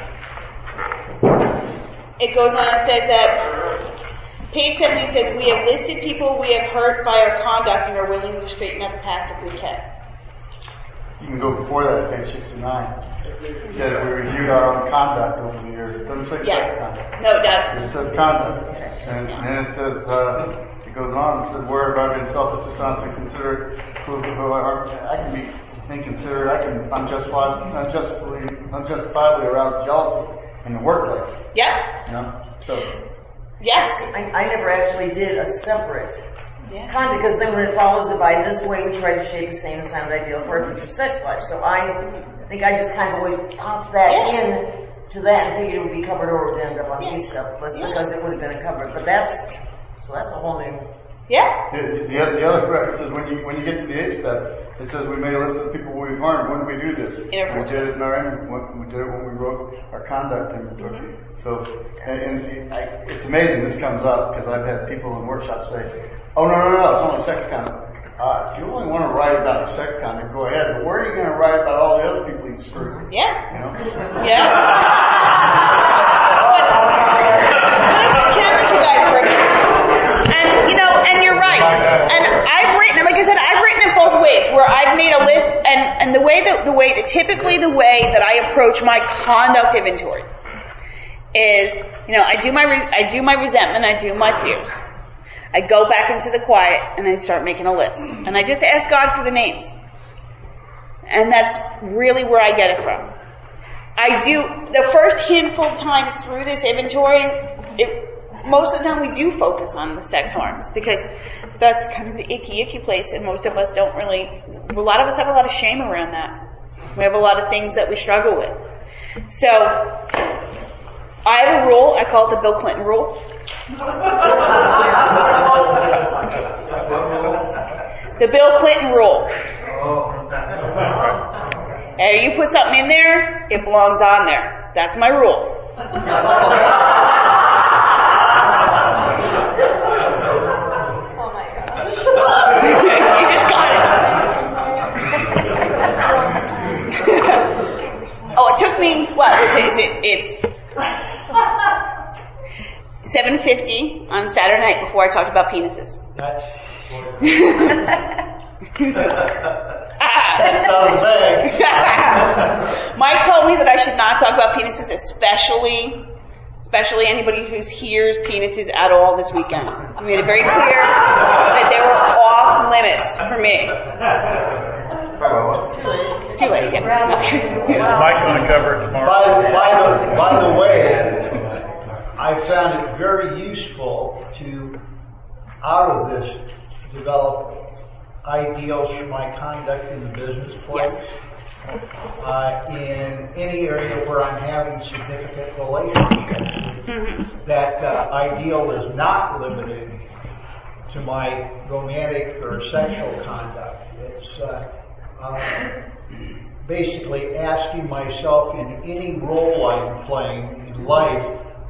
It goes on and says that page 70 says, we have listed people we have hurt by our conduct and are willing to straighten up the past if we can. You can go before that, page 69. It says we reviewed our own conduct over the years. It doesn't say sex conduct. No, it doesn't. It says conduct. And then it says, it goes on, it says, where have I been selfish, dishonest, and considerate, proof of who I can be inconsiderate, I can unjustifiably arouse jealousy in the workplace. Yep. Yes. I never actually did a separate conduct, because then when it follows it by this way, we try to shape a sane and sound ideal for a future sex life. So I think I just kind of always popped that in to that and figured it would be covered or would end up on these stuff, because it would have been covered. But that's a whole new. Yeah. The other reference is when you get to the 8th step, it says we made a list of the people we've harmed. When did we do this? We did it in we did it when we wrote our conduct inventory. Mm-hmm. So, and it's amazing this comes up because I've had people in workshops say, "Oh no, it's only sex conduct." If you only want to write about your sex conduct, go ahead. But where are you going to write about all the other people you screwed? Yeah. Yeah. But I have to challenge you guys for a minute. And you're right. And I've written, like I said, I've written it both ways, where I've made a list, and the way that I approach my conduct inventory is, I do my resentment, I do my fears. I go back into the quiet and I start making a list. And I just ask God for the names. And that's really where I get it from. I do, the first handful of times through this inventory, most of the time we do focus on the sex harms because that's kind of the icky place, and most of us don't really, a lot of us have a lot of shame around that. We have a lot of things that we struggle with. So, I have a rule, I call it the Bill Clinton rule. The Bill Clinton rule. And you put something in there, it belongs on there. That's my rule. Oh my gosh. You just got it. Oh, it took me, what is it? It's 7:50 on Saturday night before I talked about penises. That's out of the bag. Mike told me that I should not talk about penises, especially anybody who hears penises at all this weekend. I made it very clear that they were off limits for me. Too late. Yeah. Is Mike going to cover it tomorrow? By the way, I found it very useful to, out of this, develop ideals for my conduct in the business place. Yes. In any area where I'm having significant relationships. That ideal is not limited to my romantic or sexual conduct. It's basically asking myself in any role I'm playing in life,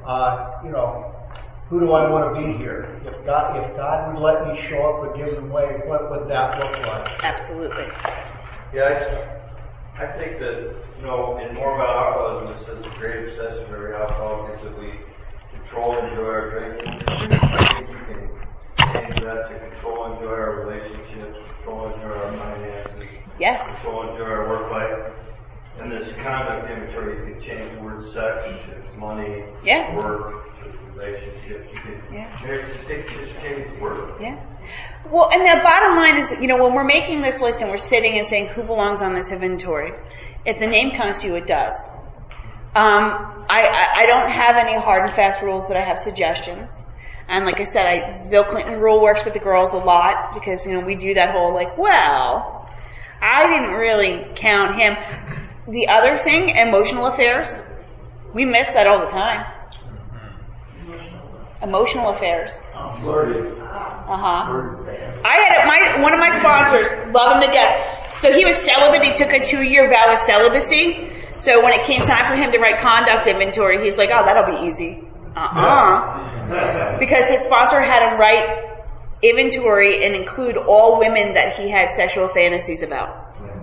who do I want to be here? If God would let me show up a given way, what would that look like? Absolutely. Yeah, I think that, in more about alcoholism, it says the great obsession of every alcoholic is that we control and enjoy our drinking. I think you can change that to control and enjoy our relationships, control and enjoy our finances, Yes. control and enjoy our work life. And this conduct inventory, you can change the word sex to money, work, relationships. Just change the word. Yeah. Well, and the bottom line is, when we're making this list and we're sitting and saying who belongs on this inventory, if the name comes to you, it does. I don't have any hard and fast rules, but I have suggestions. And like I said, Bill Clinton rule works with the girls a lot because, we do that whole I didn't really count him. The other thing, emotional affairs, we miss that all the time. Emotional affairs. I had one of my sponsors, love him to death. So he was celibate. He took a 2-year vow of celibacy. So when it came time for him to write conduct inventory, he's like, "Oh, that'll be easy." Because his sponsor had him write inventory and include all women that he had sexual fantasies about.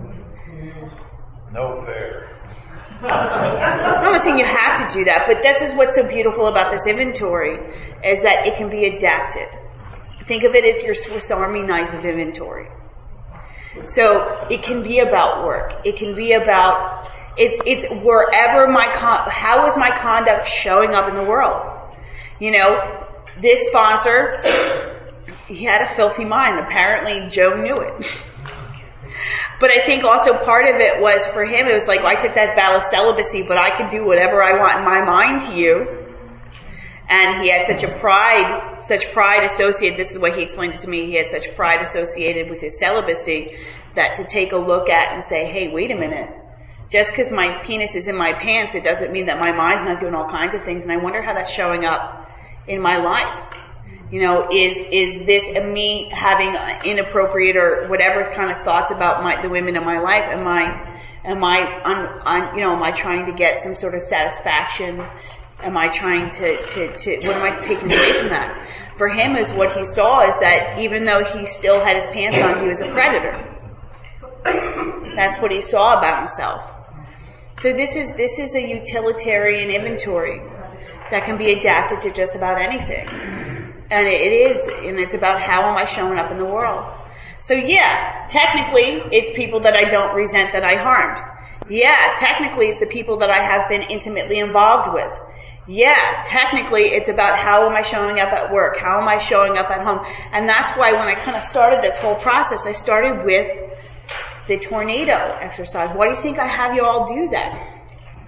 No fair. I'm not saying you have to do that, but this is what's so beautiful about this inventory, is that it can be adapted. Think of it as your Swiss Army knife of inventory. So it can be about work. It can be about, it's wherever how is my conduct showing up in the world? This sponsor, he had a filthy mind. Apparently Joe knew it. But I think also part of it was for him, it was like, I took that vow of celibacy, but I could do whatever I want in my mind to you. And he had such pride associated, this is what he explained it to me, he had such pride associated with his celibacy that to take a look at and say, hey, wait a minute. Just because my penis is in my pants, it doesn't mean that my mind's not doing all kinds of things. And I wonder how that's showing up in my life. Is this me having inappropriate or whatever kind of thoughts about the women in my life? Am I trying to get some sort of satisfaction? Am I trying to what am I taking away from that? For him, is what he saw is that even though he still had his pants on, he was a predator. That's what he saw about himself. So this is a utilitarian inventory that can be adapted to just about anything. And it's about how am I showing up in the world. So yeah, technically it's people that I don't resent that I harmed. Yeah, technically it's the people that I have been intimately involved with. Yeah, technically it's about how am I showing up at work? How am I showing up at home? And that's why when I kind of started this whole process, I started with the tornado exercise. Why do you think I have you all do that?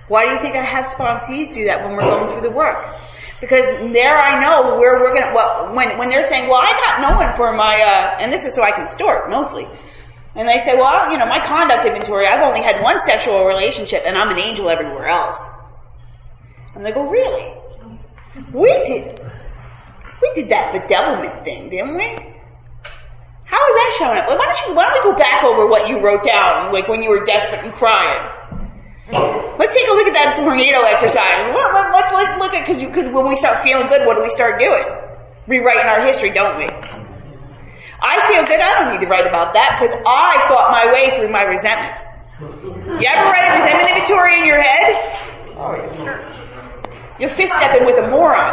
Why do you think I have sponsees do that when we're going through the work? Because there I know where we're gonna, well, when they're saying, well, I got no one for my, and this is so I can store it mostly. And they say, well, my conduct inventory, I've only had one sexual relationship and I'm an angel everywhere else. And they go, really? We did that bedevilment thing, didn't we? How is that showing up? Like, why don't we go back over what you wrote down, like when you were desperate and crying? Let's take a look at that tornado exercise. Let's look at, because when we start feeling good, what do we start doing? Rewriting our history, don't we? I feel good, I don't need to write about that because I fought my way through my resentments. You ever write a resentment inventory in your head? Oh, yeah, sure. You're fist stepping with a moron.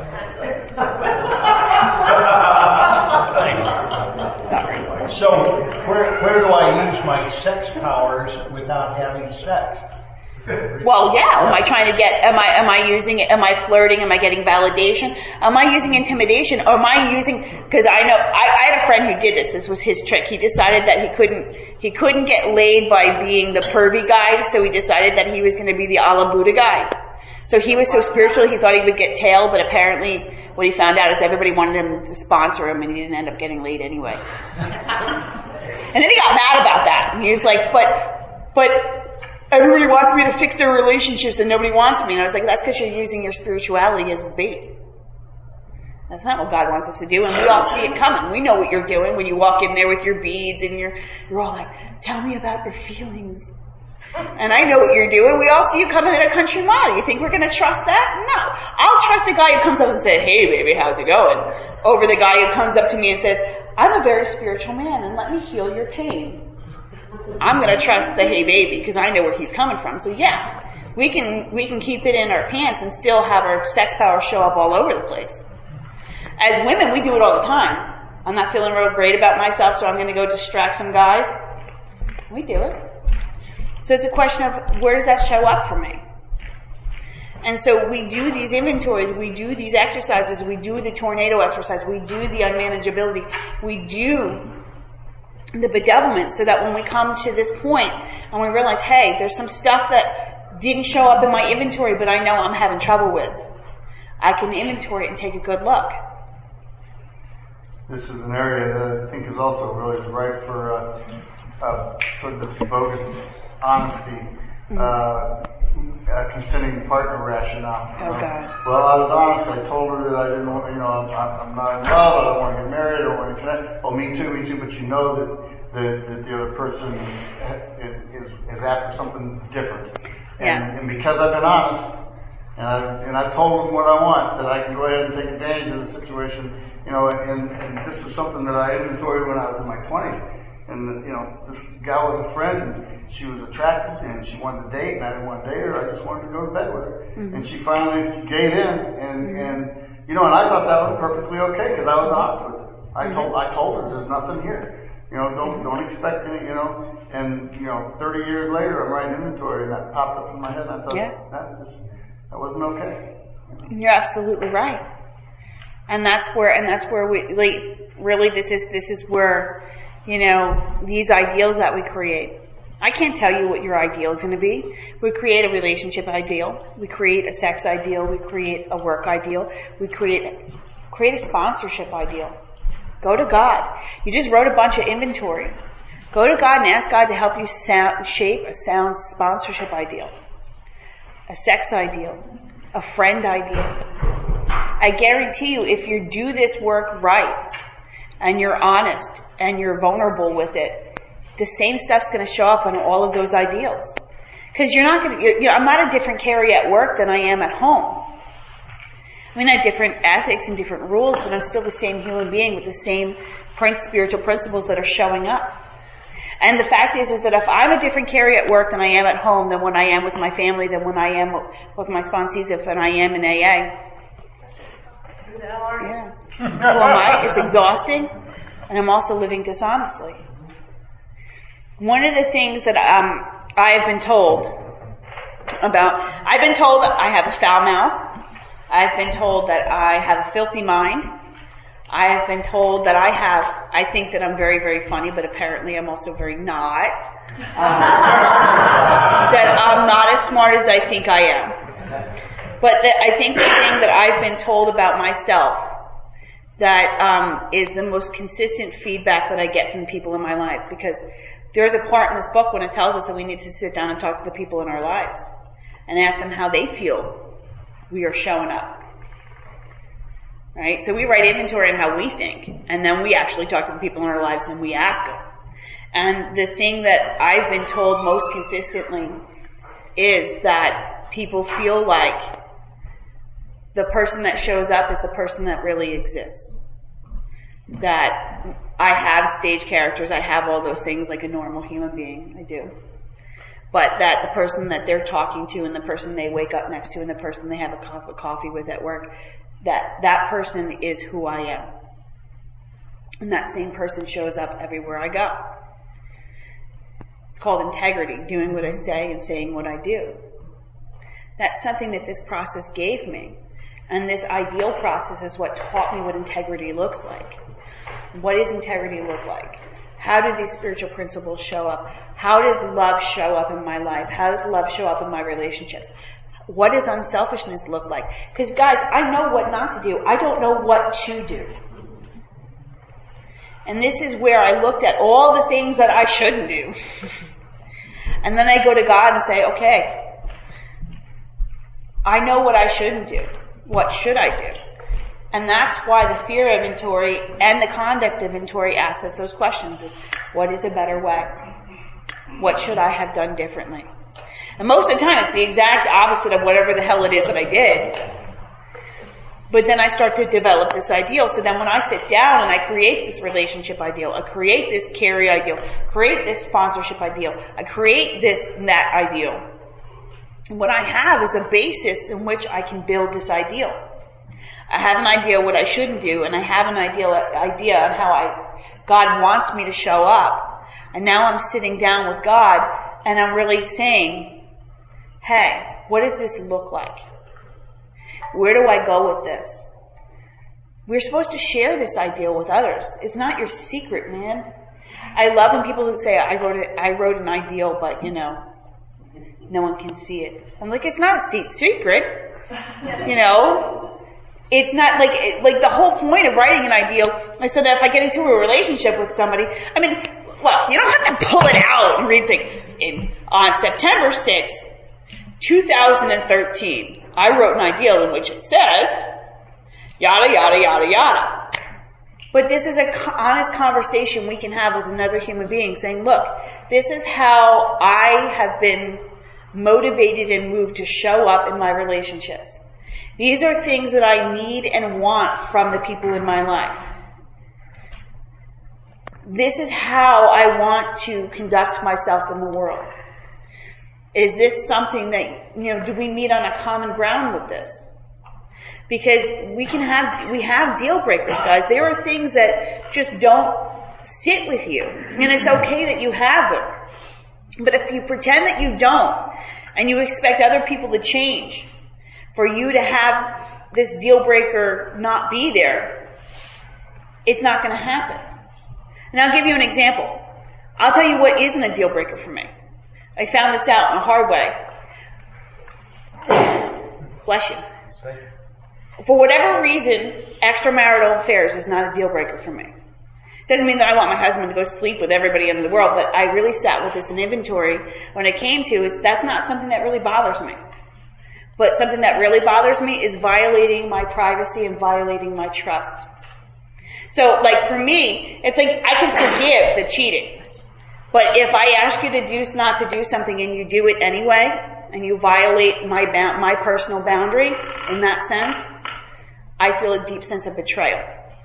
So, where do I use my sex powers without having sex? Well, yeah. Am I trying to get, am I using it, am I flirting, am I getting validation? Am I using intimidation? Or am I using, because I know, I had a friend who did this was his trick. He decided that he couldn't get laid by being the pervy guy, so he decided that he was going to be the a la Buddha guy. So he was so spiritual, he thought he would get tail, but apparently what he found out is everybody wanted him to sponsor him and he didn't end up getting laid anyway. And then he got mad about that. And he was like, but everybody wants me to fix their relationships and nobody wants me. And I was like, that's because you're using your spirituality as bait. That's not what God wants us to do, and we all see it coming. We know what you're doing when you walk in there with your beads and you're all like, tell me about your feelings. And I know what you're doing. We all see you coming in a country mile. You think we're going to trust that? No. I'll trust the guy who comes up and says, hey baby, how's it going? Over the guy who comes up to me and says, I'm a very spiritual man and let me heal your pain. I'm going to trust the hey baby because I know where he's coming from. So yeah, we can keep it in our pants and still have our sex power show up all over the place. As women, we do it all the time. I'm not feeling real great about myself, so I'm going to go distract some guys. We do it. So it's a question of where does that show up for me? And so we do these inventories, we do these exercises, we do the tornado exercise, we do the unmanageability, we do the bedevilment so that when we come to this point and we realize, hey, there's some stuff that didn't show up in my inventory but I know I'm having trouble with, I can inventory it and take a good look. This is an area that I think is also really ripe for sort of this bogus honesty, consenting partner rationale. Oh God. Well, I was honest. I told her that I didn't want, I'm not in love. I don't want to get married. I don't want to connect. Well, me too. But you know that the other person is after something different. And because I've been honest, and I told them what I want, that I can go ahead and take advantage of the situation. And this was something that I inventoried when I was in my 20s. And, this gal was a friend, and she was attractive, and she wanted to date, and I didn't want to date her, I just wanted to go to bed with her. Mm-hmm. And she finally gave in, and I thought that was perfectly okay, because I was honest with her. I told her, there's nothing here. Don't expect any, and, 30 years later, I'm writing inventory, and that popped up in my head, and I thought, that wasn't okay. You're absolutely right. And that's where we, really, this is where, these ideals that we create. I can't tell you what your ideal is going to be. We create a relationship ideal. We create a sex ideal. We create a work ideal. We create a sponsorship ideal. Go to God. You just wrote a bunch of inventory. Go to God and ask God to help you shape a sound sponsorship ideal. A sex ideal. A friend ideal. I guarantee you, if you do this work right, and you're honest, and you're vulnerable with it, the same stuff's going to show up on all of those ideals. Because I'm not a different Carrie at work than I am at home. I mean, I have different ethics and different rules, but I'm still the same human being with the same spiritual principles that are showing up. And the fact is that if I'm a different Carrie at work than I am at home, than when I am with my family, than when I am with my sponsees, than I am in AA. Yeah. Who am I? It's exhausting, and I'm also living dishonestly. One of the things that I have been told that I have a foul mouth. I've been told that I have a filthy mind. I have been told that I I think that I'm very, very funny, but apparently I'm also very not. That I'm not as smart as I think I am. But I think the thing that I've been told about myself that is the most consistent feedback that I get from the people in my life, because there's a part in this book when it tells us that we need to sit down and talk to the people in our lives and ask them how they feel we are showing up. Right? So we write inventory on how we think, and then we actually talk to the people in our lives and we ask them. And the thing that I've been told most consistently is that people feel like the person that shows up is the person that really exists. That I have stage characters, I have all those things like a normal human being, I do. But that the person that they're talking to and the person they wake up next to and the person they have a cup of coffee with at work, that person is who I am. And that same person shows up everywhere I go. It's called integrity, doing what I say and saying what I do. That's something that this process gave me. And this ideal process is what taught me what integrity looks like. What does integrity look like? How do these spiritual principles show up? How does love show up in my life? How does love show up in my relationships? What does unselfishness look like? Because guys, I know what not to do. I don't know what to do. And this is where I looked at all the things that I shouldn't do. And then I go to God and say, okay, I know what I shouldn't do. What should I do? And that's why the fear inventory and the conduct inventory asks us those questions is, what is a better way? What should I have done differently? And most of the time it's the exact opposite of whatever the hell it is that I did. But then I start to develop this ideal. So then when I sit down and I create this relationship ideal, I create this carry ideal, create this sponsorship ideal, I create this and that ideal. And what I have is a basis in which I can build this ideal. I have an idea what I shouldn't do, and I have an idea on how God wants me to show up. And now I'm sitting down with God, and I'm really saying, hey, what does this look like? Where do I go with this? We're supposed to share this ideal with others. It's not your secret, man. I love when people say, I wrote an ideal, but no one can see it. I'm like, it's not a state secret. It's not like the whole point of writing an ideal is so that if I get into a relationship with somebody, I mean, well, you don't have to pull it out and read on September 6th, 2013, I wrote an ideal in which it says, yada, yada, yada, yada. But this is an honest conversation we can have with another human being saying, look, this is how I have been motivated and moved to show up in my relationships. These are things that I need and want from the people in my life. This is how I want to conduct myself in the world. Is this something that, do we meet on a common ground with this? Because we have deal breakers, guys. There are things that just don't sit with you. And it's okay that you have them. But if you pretend that you don't, and you expect other people to change, for you to have this deal breaker not be there, it's not going to happen. And I'll give you an example. I'll tell you what isn't a deal breaker for me. I found this out in a hard way. Bless you. For whatever reason, extramarital affairs is not a deal breaker for me. Doesn't mean that I want my husband to go sleep with everybody in the world, but I really sat with this in inventory when it came to is that's not something that really bothers me. But something that really bothers me is violating my privacy and violating my trust. So, for me, it's like I can forgive the cheating. But if I ask you to not to do something and you do it anyway, and you violate my personal boundary in that sense, I feel a deep sense of betrayal.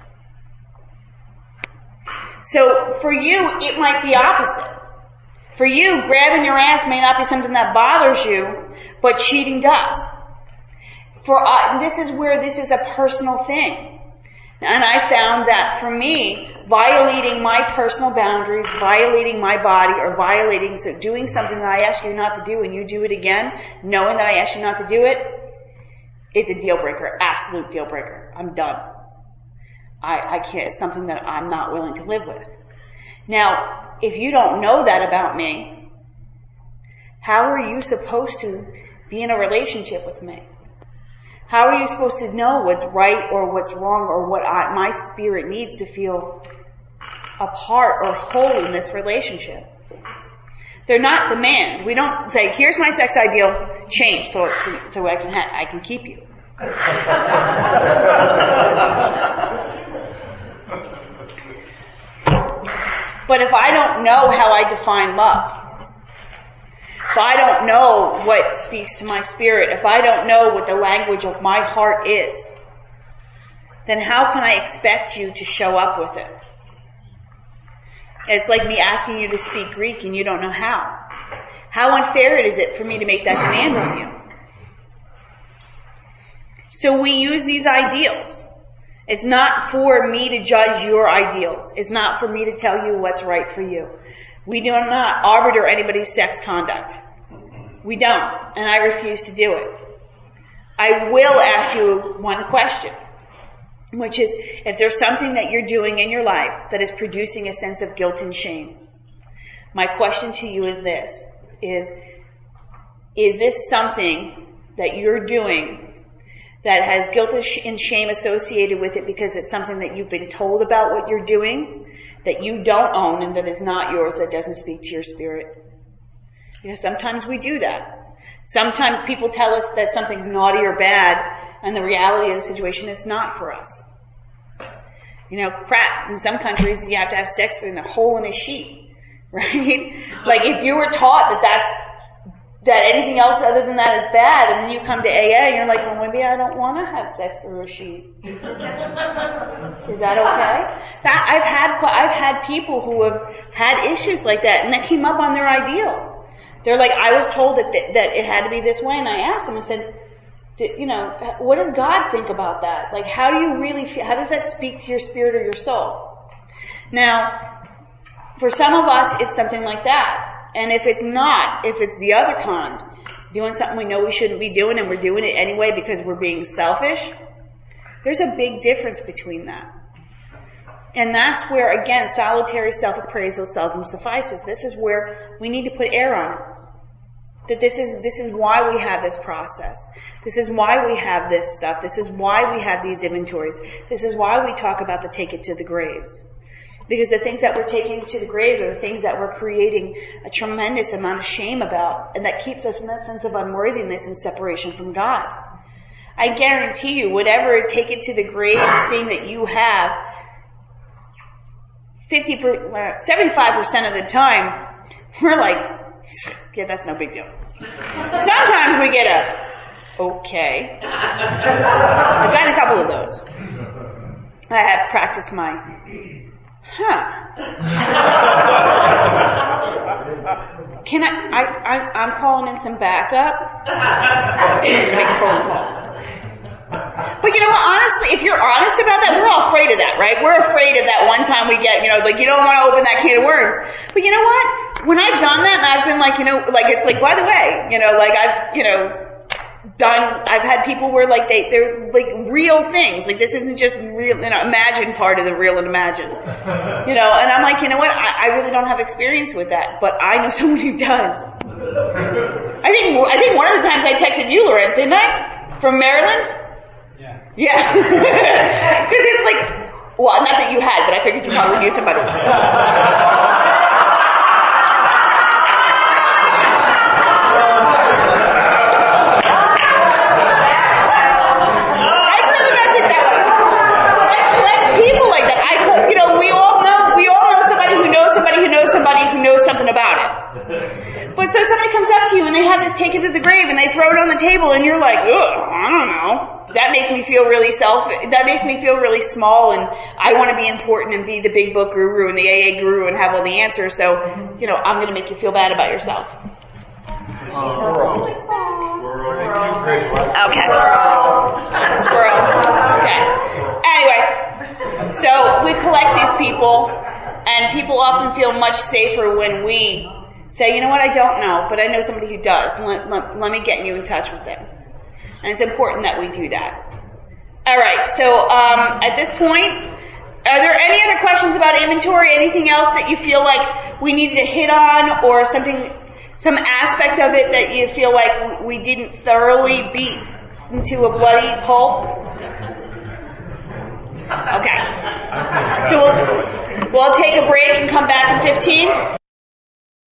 So for you, it might be opposite. For you, grabbing your ass may not be something that bothers you, but cheating does. This is where this is a personal thing. And I found that for me, violating my personal boundaries, violating my body, or doing something that I ask you not to do and you do it again, knowing that I asked you not to do it, it's a deal breaker, absolute deal breaker. I'm done. I can't, it's something that I'm not willing to live with. Now, if you don't know that about me, how are you supposed to be in a relationship with me? How are you supposed to know what's right or what's wrong or what my spirit needs to feel a part or whole in this relationship? They're not demands. We don't say, here's my sex ideal, change so I can keep you. But if I don't know how I define love, if I don't know what speaks to my spirit, if I don't know what the language of my heart is, then how can I expect you to show up with it? It's like me asking you to speak Greek and you don't know how. How unfair is it for me to make that demand on you? So we use these ideals. It's not for me to judge your ideals. It's not for me to tell you what's right for you. We do not arbiter anybody's sex conduct. We don't, and I refuse to do it. I will ask you one question, which is, if there's something that you're doing in your life that is producing a sense of guilt and shame, my question to you is this, is this something that you're doing that has guilt and shame associated with it because it's something that you've been told about what you're doing, that you don't own and that is not yours, that doesn't speak to your spirit? Because sometimes we do that. Sometimes people tell us that something's naughty or bad, and the reality of the situation, it's not for us. Crap, in some countries you have to have sex in a hole in a sheet, right? Like if you were taught that anything else other than that is bad, and then you come to AA and you're like, well, maybe I don't want to have sex through a sheet. Is that okay? I've had people who have had issues like that, and that came up on their ideal. They're like, I was told that it had to be this way, and I asked them, I said, what does God think about that? Like, how do you really feel? How does that speak to your spirit or your soul? Now, for some of us, it's something like that. And if it's not, if it's the other kind, doing something we know we shouldn't be doing and we're doing it anyway because we're being selfish, there's a big difference between that. And that's where, again, solitary self-appraisal seldom suffices. This is where we need to put air on it. That this is why we have this process. This is why we have this stuff. This is why we have these inventories. This is why we talk about the take it to the graves. Because the things that we're taking to the grave are the things that we're creating a tremendous amount of shame about, and that keeps us in that sense of unworthiness and separation from God. I guarantee you, whatever take it to the grave thing that you have, 75% of the time, we're like, yeah, that's no big deal. Sometimes we get okay. I've gotten a couple of those. I have practiced my, Can I'm calling in some backup. Make a phone call. But you know what, honestly, if you're honest about that, we're all afraid of that, right? We're afraid of that one time we get, you don't want to open that can of worms. But you know what? When I've done that and I've been like, it's like, by the way, I've had people where they're like real things. Like this isn't just real, imagine part of the real and imagine. And I'm like, you know what? I really don't have experience with that, but I know someone who does. I think one of the times I texted you, Lorenz, didn't I? From Maryland? Yeah. Because it's like, well, not that you had, but I figured you probably knew somebody. People like that. We all know somebody who knows somebody who knows somebody who knows something about it. But so somebody comes up to you and they have this take it to the grave and they throw it on the table and you're like, ugh, I don't know. That makes me feel really small, and I want to be important and be the big book guru and the AA guru and have all the answers. So, I'm going to make you feel bad about yourself. Okay. Squirrel. Okay. Anyway, so we collect these people, and people often feel much safer when we say, you know what, I don't know, but I know somebody who does. Let me get you in touch with them. And it's important that we do that. Alright, so at this point, Are there any other questions about inventory? Anything else that you feel like we needed to hit on, or something, some aspect of it that you feel like we didn't thoroughly beat into a bloody pulp? Okay. So we'll take a break and come back in 15.